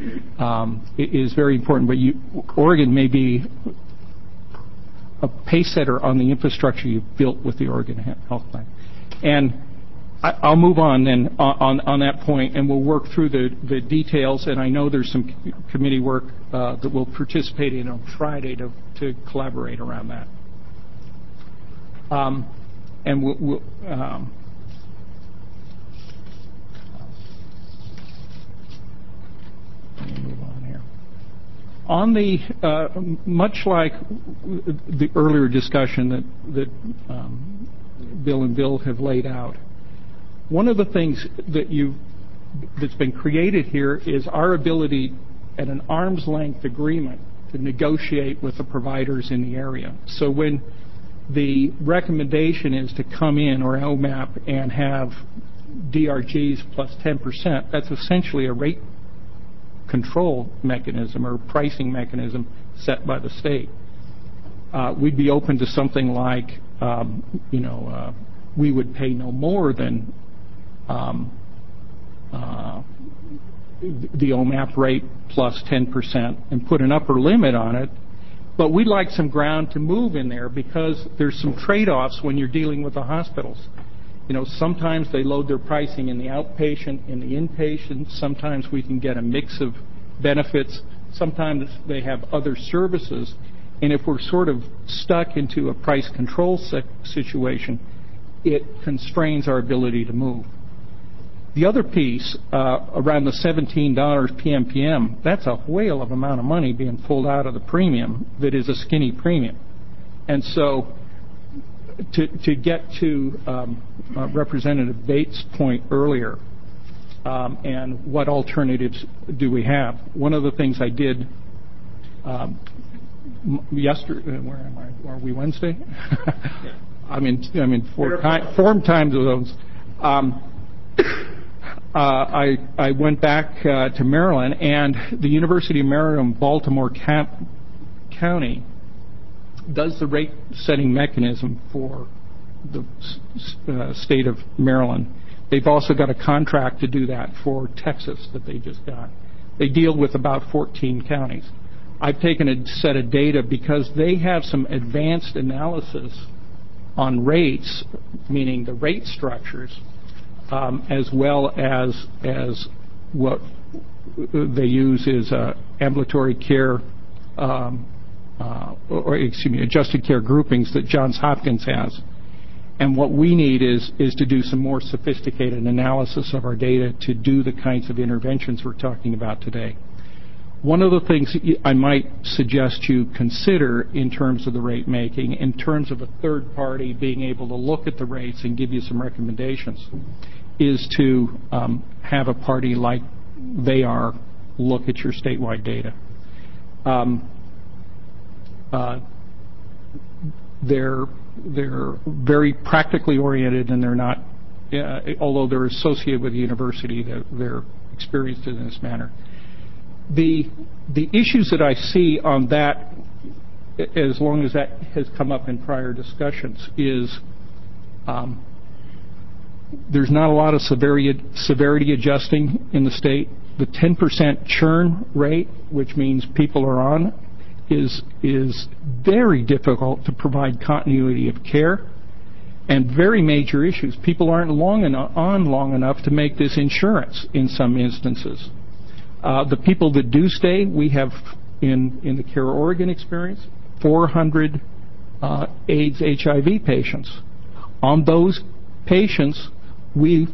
is very important. But Oregon may be a pace setter on the infrastructure you've built with the Oregon Health Plan. And I'll move on then on that point, and we'll work through the details. And I know there's some committee work that we'll participate in on Friday to collaborate around that. And we'll let me move on here. On the much like the earlier discussion that Bill and Bill have laid out, one of the things that's been created here is our ability at an arm's length agreement to negotiate with the providers in the area. So when the recommendation is to come in, or OMAP, and have DRGs plus 10%, that's essentially a rate control mechanism or pricing mechanism set by the state. We'd be open to something like, we would pay no more than the OMAP rate plus 10% and put an upper limit on it. But we'd like some ground to move in there because there's some trade-offs when you're dealing with the hospitals. Sometimes they load their pricing in the outpatient, in the inpatient. Sometimes we can get a mix of benefits. Sometimes they have other services. And if we're sort of stuck into a price control situation, it constrains our ability to move. The other piece, around the $17 PMPM, that's a whale of amount of money being pulled out of the premium that is a skinny premium. And so to get to Representative Bates' point earlier, and what alternatives do we have? One of the things I did yesterday, where am I? Are we Wednesday? I'm in four time zones. I went back to Maryland, and the University of Maryland, Baltimore County does the rate-setting mechanism for the state of Maryland. They've also got a contract to do that for Texas that they just got. They deal with about 14 counties. I've taken a set of data because they have some advanced analysis on rates, meaning the rate structures, as well as what they use is ambulatory care, adjusted care groupings that Johns Hopkins has. And what we need is to do some more sophisticated analysis of our data to do the kinds of interventions we're talking about today. One of the things I might suggest you consider in terms of the rate making, in terms of a third party being able to look at the rates and give you some recommendations, is to have a party like they are look at your statewide data. They're very practically oriented, and they're not, although they're associated with the university, they're experienced in this manner. The issues that I see on that, as long as that has come up in prior discussions, is there's not a lot of severity adjusting in the state. The 10% churn rate, which means people are on, is very difficult to provide continuity of care, and very major issues. People aren't long enough to make this insurance in some instances. The people that do stay, we have in the Care Oregon experience, 400 AIDS HIV patients. On those patients, with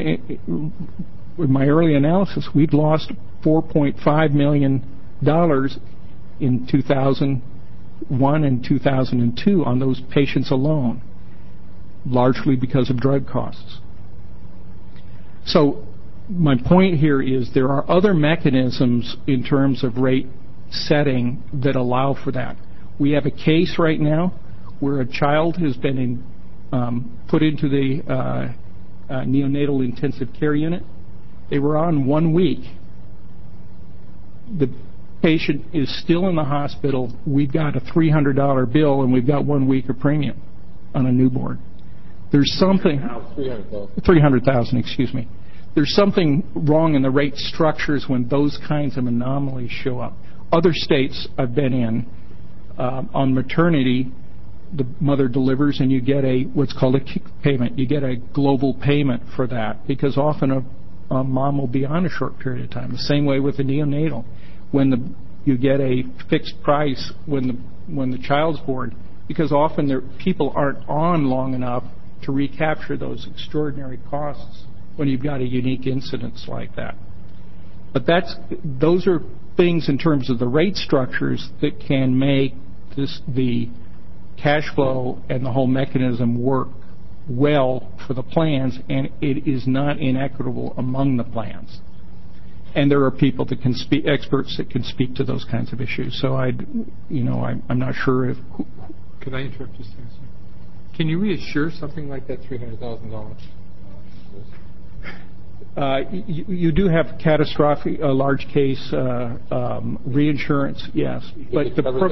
my early analysis, we'd lost $4.5 million in 2001 and 2002 on those patients alone, largely because of drug costs. So my point here is there are other mechanisms in terms of rate setting that allow for that. We have a case right now where a child has been put into the neonatal intensive care unit. They were on 1 week. The patient is still in the hospital. We've got a $300 bill, and we've got 1 week of premium on a newborn. There's something... $300,000, excuse me. There's something wrong in the rate structures when those kinds of anomalies show up. Other states I've been in, on maternity, the mother delivers and you get what's called a kick payment. You get a global payment for that because often a mom will be on a short period of time. The same way with the neonatal. When you get a fixed price when the child's born, because often people aren't on long enough to recapture those extraordinary costs when you've got a unique incidence like that. But those are things in terms of the rate structures that can make the cash flow and the whole mechanism work well for the plans, and it is not inequitable among the plans. And there are people that can speak, experts that can speak to those kinds of issues. So I'm not sure if. Could I interrupt just a second? Can you reassure something like that $300,000? You do have catastrophic, large case reinsurance, yes. But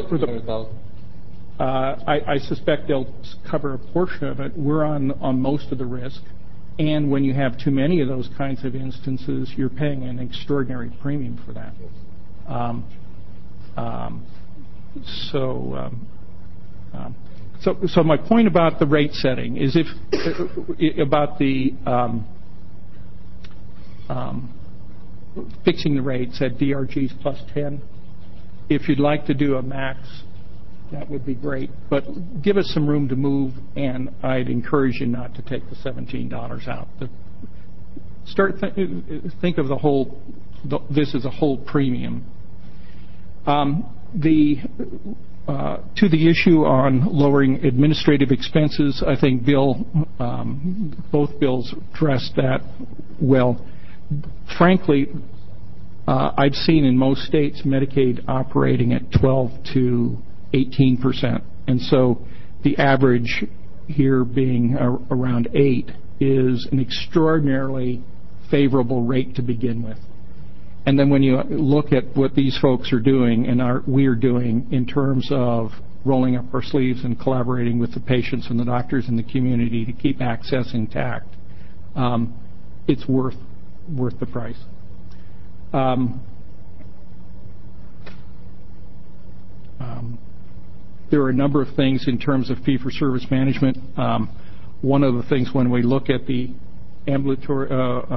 I suspect they'll cover a portion of it. We're on most of the risk. And when you have too many of those kinds of instances, you're paying an extraordinary premium for that. So my point about the rate setting is about the fixing the rates at DRGs plus 10. If you'd like to do a max, that would be great. But give us some room to move, and I'd encourage you not to take the $17 out. Think of this as a whole premium. To the issue on lowering administrative expenses, I think both bills addressed that well. Frankly, I've seen in most states Medicaid operating at 12 to 18%, and so the average here being around 8 is an extraordinarily favorable rate to begin with. And then when you look at what these folks are doing and we're doing in terms of rolling up our sleeves and collaborating with the patients and the doctors in the community to keep access intact, it's worth the price. There are a number of things in terms of fee-for-service management. One of the things when we look at the ambulatory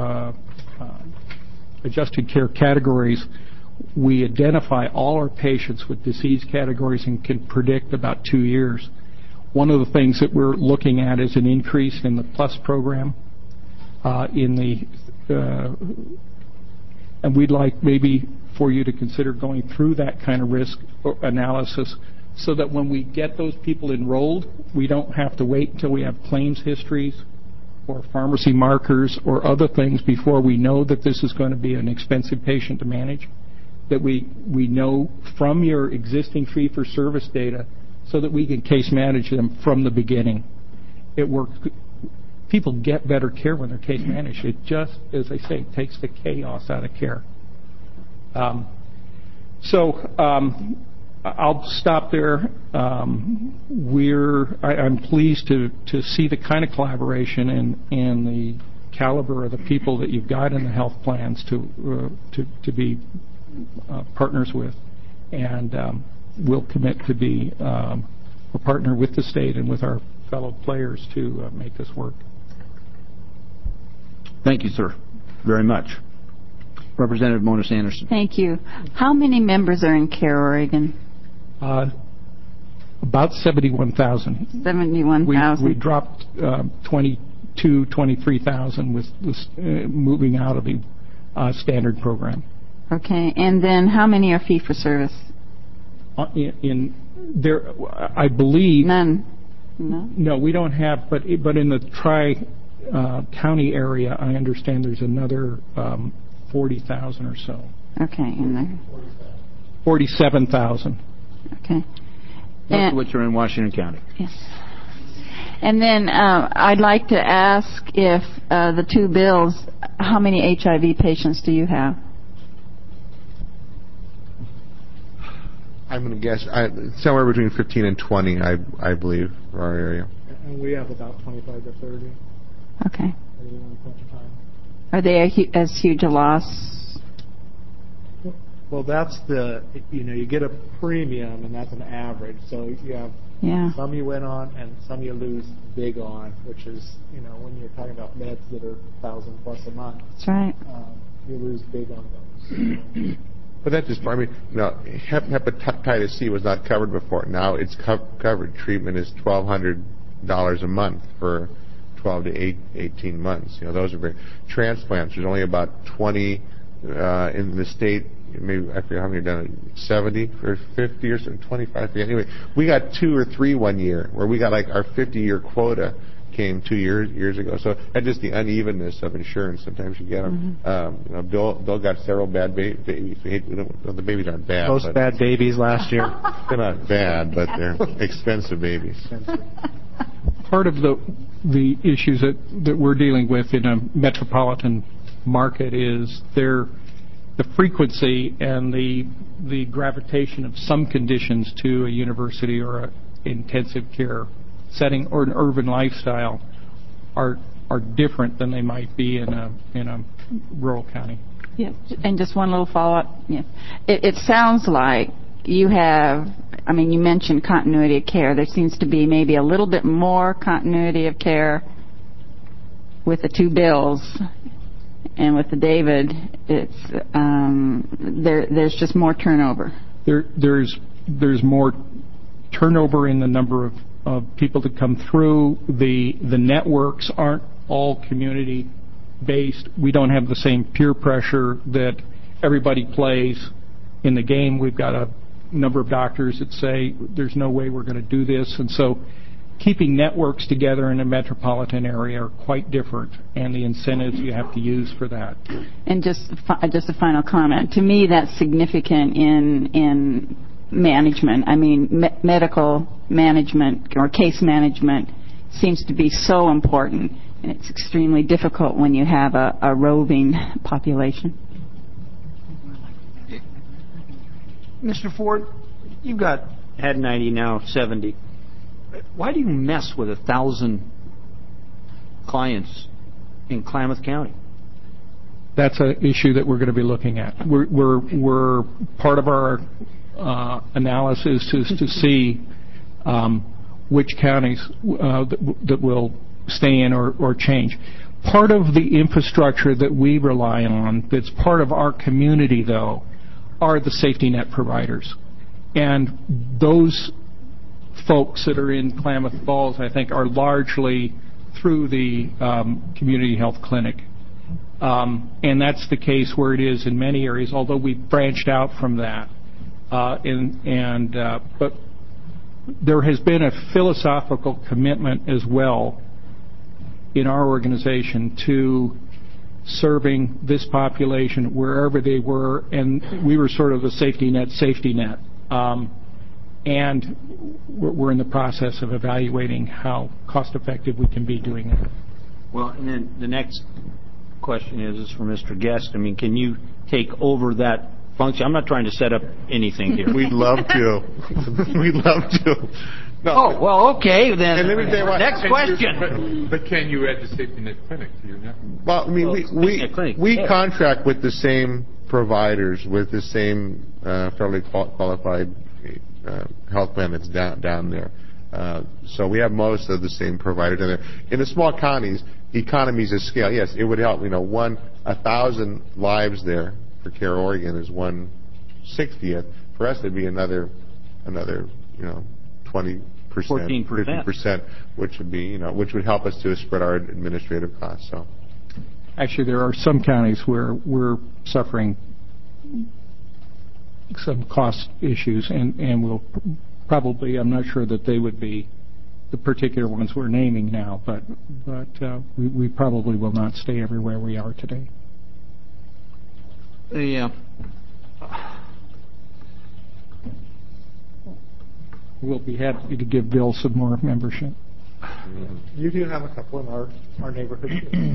adjusted care categories, we identify all our patients with disease categories and can predict about 2 years. One of the things that we're looking at is an increase in the PLUS program, and we'd like maybe for you to consider going through that kind of risk analysis so that when we get those people enrolled, we don't have to wait until we have claims histories or pharmacy markers or other things before we know that this is going to be an expensive patient to manage, that we know from your existing fee-for-service data so that we can case manage them from the beginning. It works. People get better care when they're case managed. It just, as I say, takes the chaos out of care. I'll stop there. I'm pleased to see the kind of collaboration and the caliber of the people that you've got in the health plans to be partners with, and we'll commit to be a partner with the state and with our fellow players to make this work. Thank you, sir, very much. Representative Monis Anderson. Thank you. How many members are in CARE Oregon? About 71,000. 71,000. We dropped 23,000 with moving out of the standard program. Okay, and then how many are fee-for-service? In there, I believe. None. No. No, we don't have. But in the tri-county area, I understand there's another 40,000 or so. Okay, in there. 47,000. Okay. Most of which are in Washington County. Yes. And then I'd like to ask if the two bills, how many HIV patients do you have? I'm going to guess somewhere between 15 and 20, I believe, for our area. And we have about 25 to 30. Okay. At any one point in time. Are they as huge a loss? Well, that's you get a premium, and that's an average. So you have some you win on and some you lose big on, which is, when you're talking about meds that are $1,000 plus a month. That's right. You lose big on those. But that's just, hepatitis C was not covered before. Now it's covered. Treatment is $1,200 a month for 12 to 18 months. Those are very. Transplants, there's only about 20 in the state maybe I forget how many done it, 70 or 50 or 25. Anyway, we got 2 or 3 one year where we got like our 50-year quota came 2 years ago. So that's just the unevenness of insurance. Sometimes you get them. Bill got several bad babies. The babies aren't bad. Most bad babies last year. They're not bad, but they're expensive babies. Part of the issues that we're dealing with in a metropolitan market is the frequency and the gravitation of some conditions to a university or a intensive care setting or an urban lifestyle are different than they might be in a rural county. Yeah, and just one little follow-up. Yeah. It sounds like you have, I mean, you mentioned continuity of care. There seems to be maybe a little bit more continuity of care with the 2 Bills, and with the David, it's there's just more turnover. There's more turnover in the number of people that come through. The networks aren't all community based. We don't have the same peer pressure that everybody plays in the game. We've got a number of doctors that say there's no way we're going to do this, and so keeping networks together in a metropolitan area are quite different, and the incentives you have to use for that. And just a final comment. To me, that's significant in management. I mean, medical management or case management seems to be so important, and it's extremely difficult when you have a roving population. Mr. Ford, you've had 90, now 70. Why do you mess with 1,000 clients in Klamath County? That's an issue that we're going to be looking at. We're part of our analysis is to see which counties that will stay in or change. Part of the infrastructure that we rely on that's part of our community, though, are the safety net providers. And those folks that are in Klamath Falls, I think, are largely through the community health clinic. And that's the case where it is in many areas, although we've branched out from that. But there has been a philosophical commitment as well in our organization to serving this population wherever they were, and we were sort of the safety net. And we're in the process of evaluating how cost-effective we can be doing that. Well, and then the next question is for Mr. Guest. I mean, can you take over that function? I'm not trying to set up anything here. We'd love to. We'd love to. No. Oh, well, okay, then. And let me tell you what, next question. But can you add the safety net clinic to your network? Well, I mean, we contract with the same providers, with the same fairly qualified health plan that's down there. So we have most of the same providers in there. In the small counties, economies of scale, yes, it would help. 1,000 lives there for Care Oregon is 1/60th. For us, it'd be another 20%, 50%, which would be, which would help us to spread our administrative costs. So, actually, there are some counties where we're suffering some cost issues, and we'll probably, I'm not sure that they would be the particular ones we're naming now, but we probably will not stay everywhere we are today. We'll be happy to give Bill some more membership. You do have a couple in our neighborhood.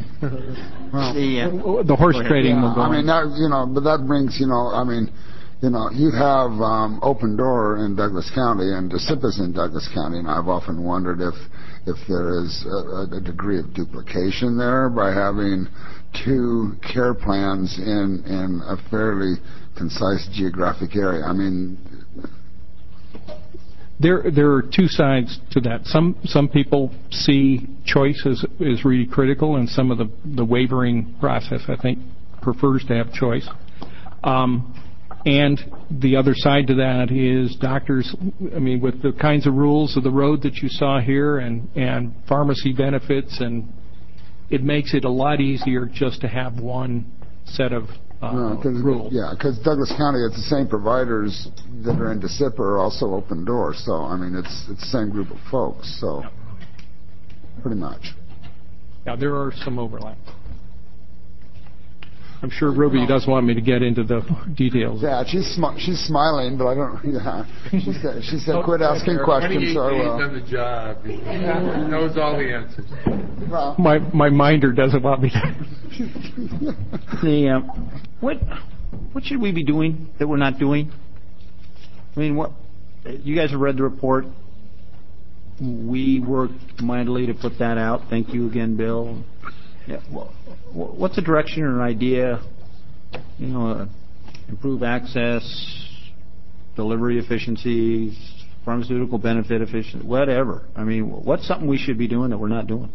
The horse trading will go on. I mean, but that brings, you have Open Door in Douglas County and DeCipis in Douglas County, and I've often wondered if there is a degree of duplication there by having 2 care plans in a fairly concise geographic area. I mean, there are 2 sides to that. Some people see choice as really critical, and some of the wavering process, I think, prefers to have choice. And the other side to that is doctors, I mean, with the kinds of rules of the road that you saw here and pharmacy benefits, and it makes it a lot easier just to have one set of rules. Yeah, because Douglas County, it's the same providers that are in DeSipa are also Open Door. So, I mean, it's the same group of folks. So, pretty much. Yeah, there are some overlap. I'm sure Ruby does want me to get into the details. Yeah, she's smiling, but I don't. Yeah, she said quit asking questions. So I will. He's done the job. He knows all the answers. Well, my minder doesn't want me to. What should we be doing that we're not doing? I mean, what you guys have read the report. We worked mightily to put that out. Thank you again, Bill. Yeah, well, what's a direction or an idea? You know, improve access, delivery efficiencies, pharmaceutical benefit efficiency, whatever. I mean, what's something we should be doing that we're not doing?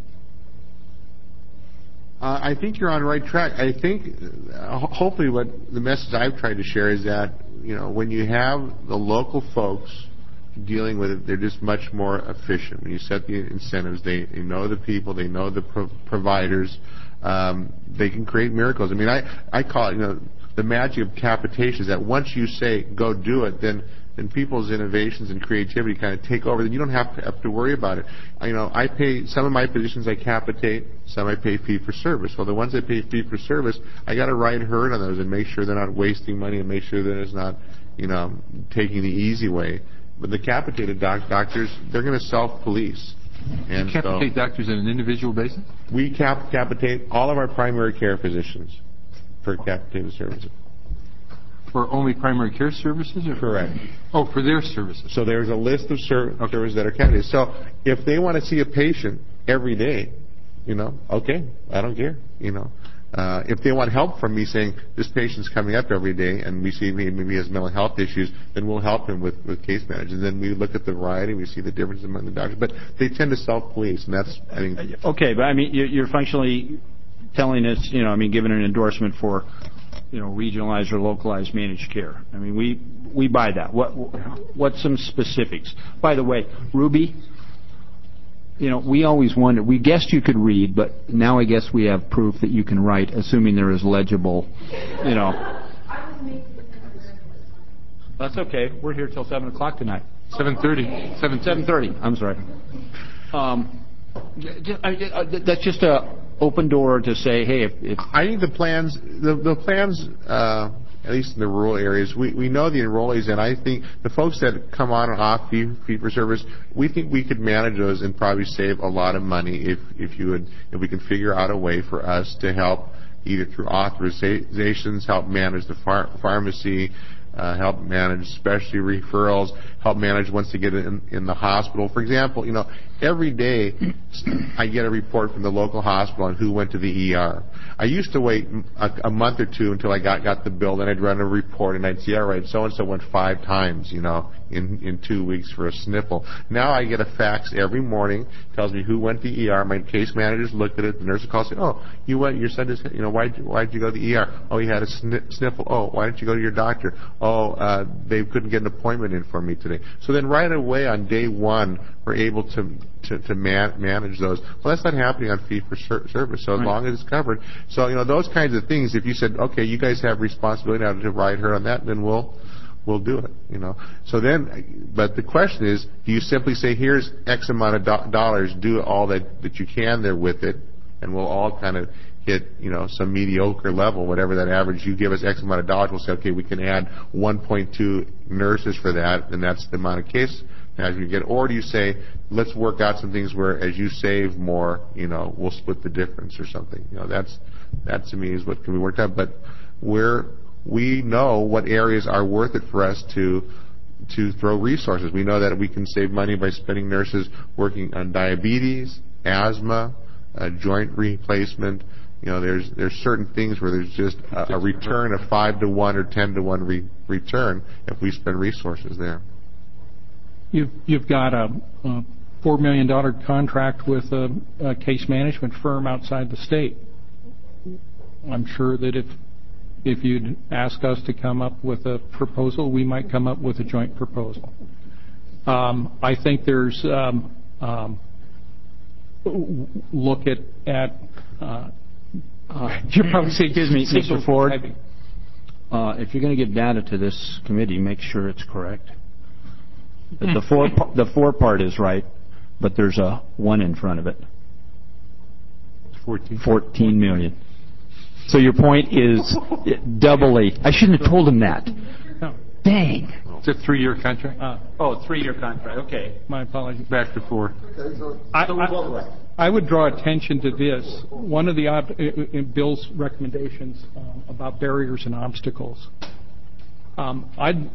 I think you're on the right track. I think hopefully what the message I've tried to share is that, you know, when you have the local folks dealing with it, they're just much more efficient. When you set the incentives, they know the people, they know the providers, they can create miracles. I mean, I call it, you know, the magic of capitation is that once you say, go do it, then people's innovations and creativity kind of take over. Then you don't have to worry about it. You know, I pay some of my positions I capitate, some I pay fee for service. Well, the ones I pay fee for service, I got to ride herd on those and make sure they're not wasting money and make sure that it's not, you know, taking the easy way. But the capitated doctors, they're going to self-police. And you capitate doctors on an individual basis? We capitate all of our primary care physicians for capitated services. For only primary care services? Or? Correct. Oh, for their services. So there's a list of services that are capitated. So if they want to see a patient every day, you know, okay, I don't care, you know. If they want help from me saying, this patient's coming up every day and we see maybe he has mental health issues, then we'll help him with case management. And then we look at the variety, we see the differences among the doctors. But they tend to self-police, and that's, I think... Okay, but I mean, you're functionally telling us, you know, I mean, giving an endorsement for, you know, regionalized or localized managed care. I mean, we buy that. What's some specifics? By the way, Ruby, you know, we always wondered, we guessed you could read, but now I guess we have proof that you can write, assuming there is legible, you know. That's okay. We're here till 7 o'clock tonight. 7:30. 7:30. I'm sorry. That's just a open door to say, hey, if I think the plans, at least in the rural areas, we know the enrollees, and I think the folks that come on and off fee for service, we think we could manage those and probably save a lot of money if we can figure out a way for us to help either through authorizations, help manage the pharmacy, help manage specialty referrals, help manage once they get in the hospital. For example, you know, every day I get a report from the local hospital on who went to the ER. I used to wait a month or two until I got the bill, then I'd run a report and I'd see, all right, so-and-so went 5 times, you know, in 2 weeks for a sniffle. Now I get a fax every morning, tells me who went to the ER. My case managers look at it. The nurse will call and say, oh, you went, your son just, you know, why'd you go to the ER? Oh, he had a sniffle. Oh, why didn't you go to your doctor? Oh, they couldn't get an appointment in for me today. So then right away on day one, we're able to manage those. Well, that's not happening on fee for service. So as long as it's covered. So, you know, those kinds of things, if you said, okay, you guys have responsibility now to ride her on that, then we'll do it, you know. So then, but the question is, do you simply say, here's X amount of dollars, do all that you can there with it, and we'll all kind of hit, you know, some mediocre level, whatever that average, you give us X amount of dollars, we'll say, okay, we can add 1.2 nurses for that, and that's the amount of case as you get. Or do you say, let's work out some things where as you save more, you know, we'll split the difference or something. You know, that to me is what can be worked out. But we know what areas are worth it for us to throw resources. We know that we can save money by spending nurses working on diabetes, asthma, joint replacement. You know, there's certain things where there's just a return of 5 to 1 or 10 to 1 return if we spend resources there. You've got a $4 million contract with a case management firm outside the state. I'm sure that if you'd ask us to come up with a proposal, we might come up with a joint proposal. I think there's look at you probably say, excuse me, Mr. Ford. if you're going to give data to this committee, make sure it's correct. The four part is right, but there's a 1 in front of it. 14 million. So your point is doubly. I shouldn't have told him that. Dang. It's a 3-year contract? 3-year contract. Okay. My apologies. Back to 4. I would draw attention to this. One of the in Bill's recommendations about barriers and obstacles. I'd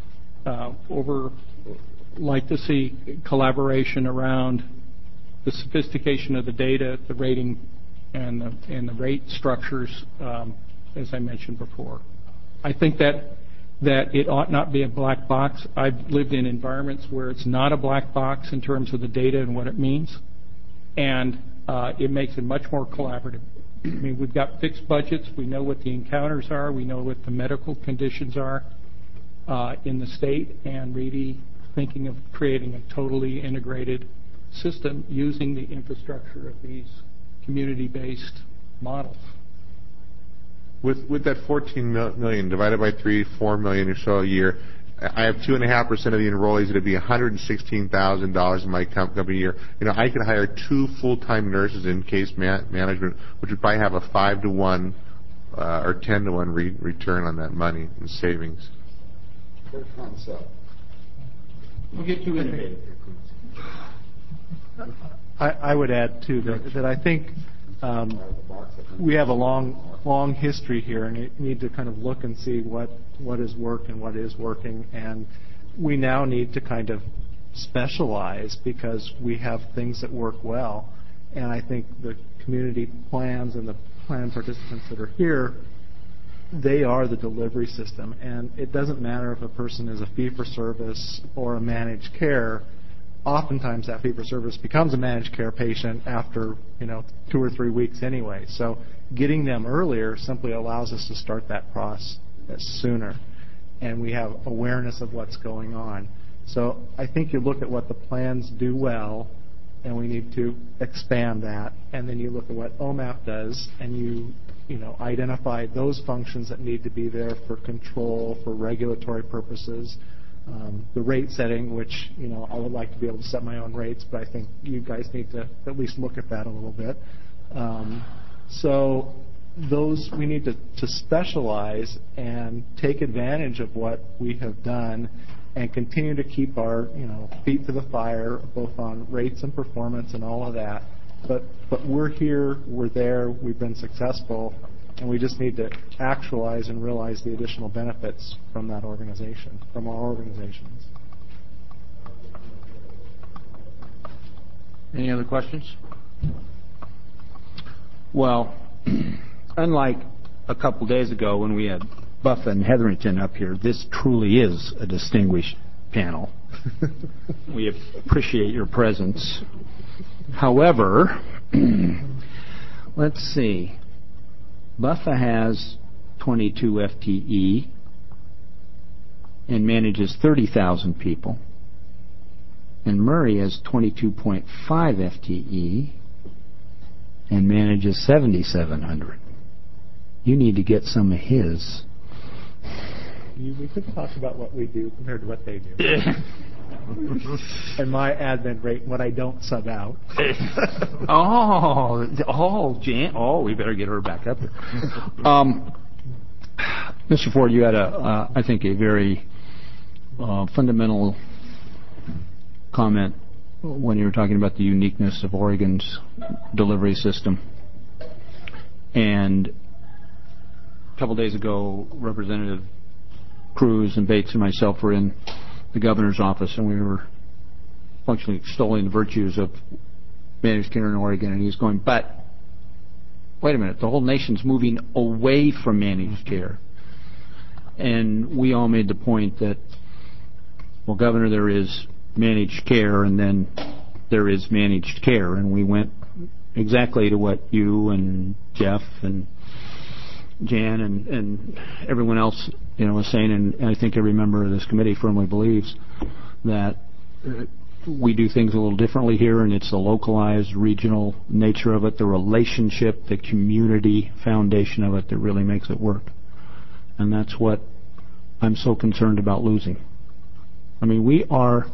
like to see collaboration around the sophistication of the data, the rating, and the rate structures, as I mentioned before. I think that it ought not be a black box. I've lived in environments where it's not a black box in terms of the data and what it means, and it makes it much more collaborative. I mean, we've got fixed budgets. We know what the encounters are. We know what the medical conditions are in the state, and really thinking of creating a totally integrated system using the infrastructure of these community-based models. With that 14 million divided by 3, 4 million or so a year, I have 2.5% of the enrollees. It'd be $116,000 in my company a year. I could hire 2 full-time nurses in case management, which would probably have a 5-to-1 or 10-to-1 return on that money in savings. Good concept. We'll get too innovative. I would add too that I think we have a long history here, and you need to kind of look and see what has worked and what is working, and we now need to kind of specialize because we have things that work well, and I think the community plans and the plan participants that are here, they are the delivery system, and it doesn't matter if a person is a fee-for-service or a managed care. Oftentimes that fee-for-service becomes a managed care patient after 2 or 3 weeks anyway. So getting them earlier simply allows us to start that process sooner, and we have awareness of what's going on. So I think you look at what the plans do well, and we need to expand that, and then you look at what OMAP does, and you identify those functions that need to be there for control, for regulatory purposes. The rate setting, which I would like to be able to set my own rates, but I think you guys need to at least look at that a little bit. So those we need to specialize and take advantage of what we have done, and continue to keep our feet to the fire, both on rates and performance and all of that. But we're here, we're there, we've been successful, and we just need to actualize and realize the additional benefits from that organization, from our organizations. Any other questions? Well, unlike a couple days ago when we had Buffa and Hetherington up here, this truly is a distinguished panel. We appreciate your presence. However, let's see. Buffa has 22 FTE and manages 30,000 people. And Murray has 22.5 FTE and manages 7,700. You need to get some of his. We could talk about what we do compared to what they do. And my admin rate, what I don't sub out. Jan. We better get her back up there. Mr. Ford, you had I think, a very fundamental comment when you were talking about the uniqueness of Oregon's delivery system. And a couple days ago, Representative Cruz and Bates and myself were in the governor's office, and we were functionally extolling the virtues of managed care in Oregon, and he's going, but wait a minute, the whole nation's moving away from managed care. And we all made the point that, well, Governor, there is managed care, and then there is managed care, and we went exactly to what you and Jeff and Jan and everyone else was saying, and I think every member of this committee firmly believes that we do things a little differently here, and it's the localized, regional nature of it, the relationship, the community foundation of it that really makes it work. And that's what I'm so concerned about losing. I mean, we are...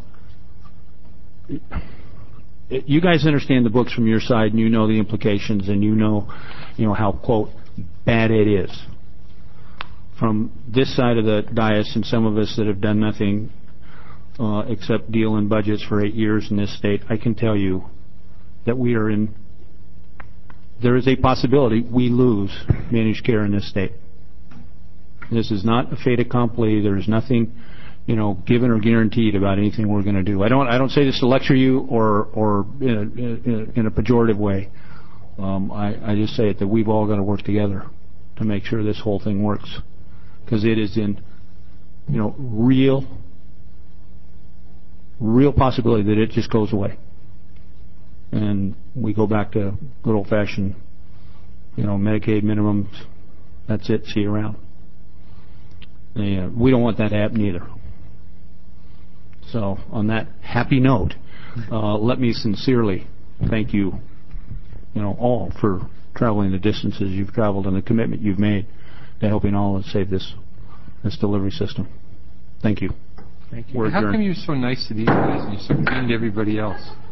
You guys understand the books from your side, and you know the implications, and you know how, quote, bad it is. From this side of the dais, and some of us that have done nothing except deal in budgets for 8 years in this state, I can tell you that we are in... There is a possibility we lose managed care in this state. This is not a fait accompli. There is nothing, given or guaranteed about anything we're going to do. I don't say this to lecture you or in a pejorative way. I just say it that we've all got to work together to make sure this whole thing works, because it is in, real possibility that it just goes away, and we go back to good old-fashioned, Medicaid minimums. That's it. See you around. We don't want that to happen either. So, on that happy note, let me sincerely thank you, all for traveling the distances you've traveled and the commitment you've made to helping all of us save this delivery system. Thank you. Thank you. How come you're so nice to these guys and you're so mean to everybody else?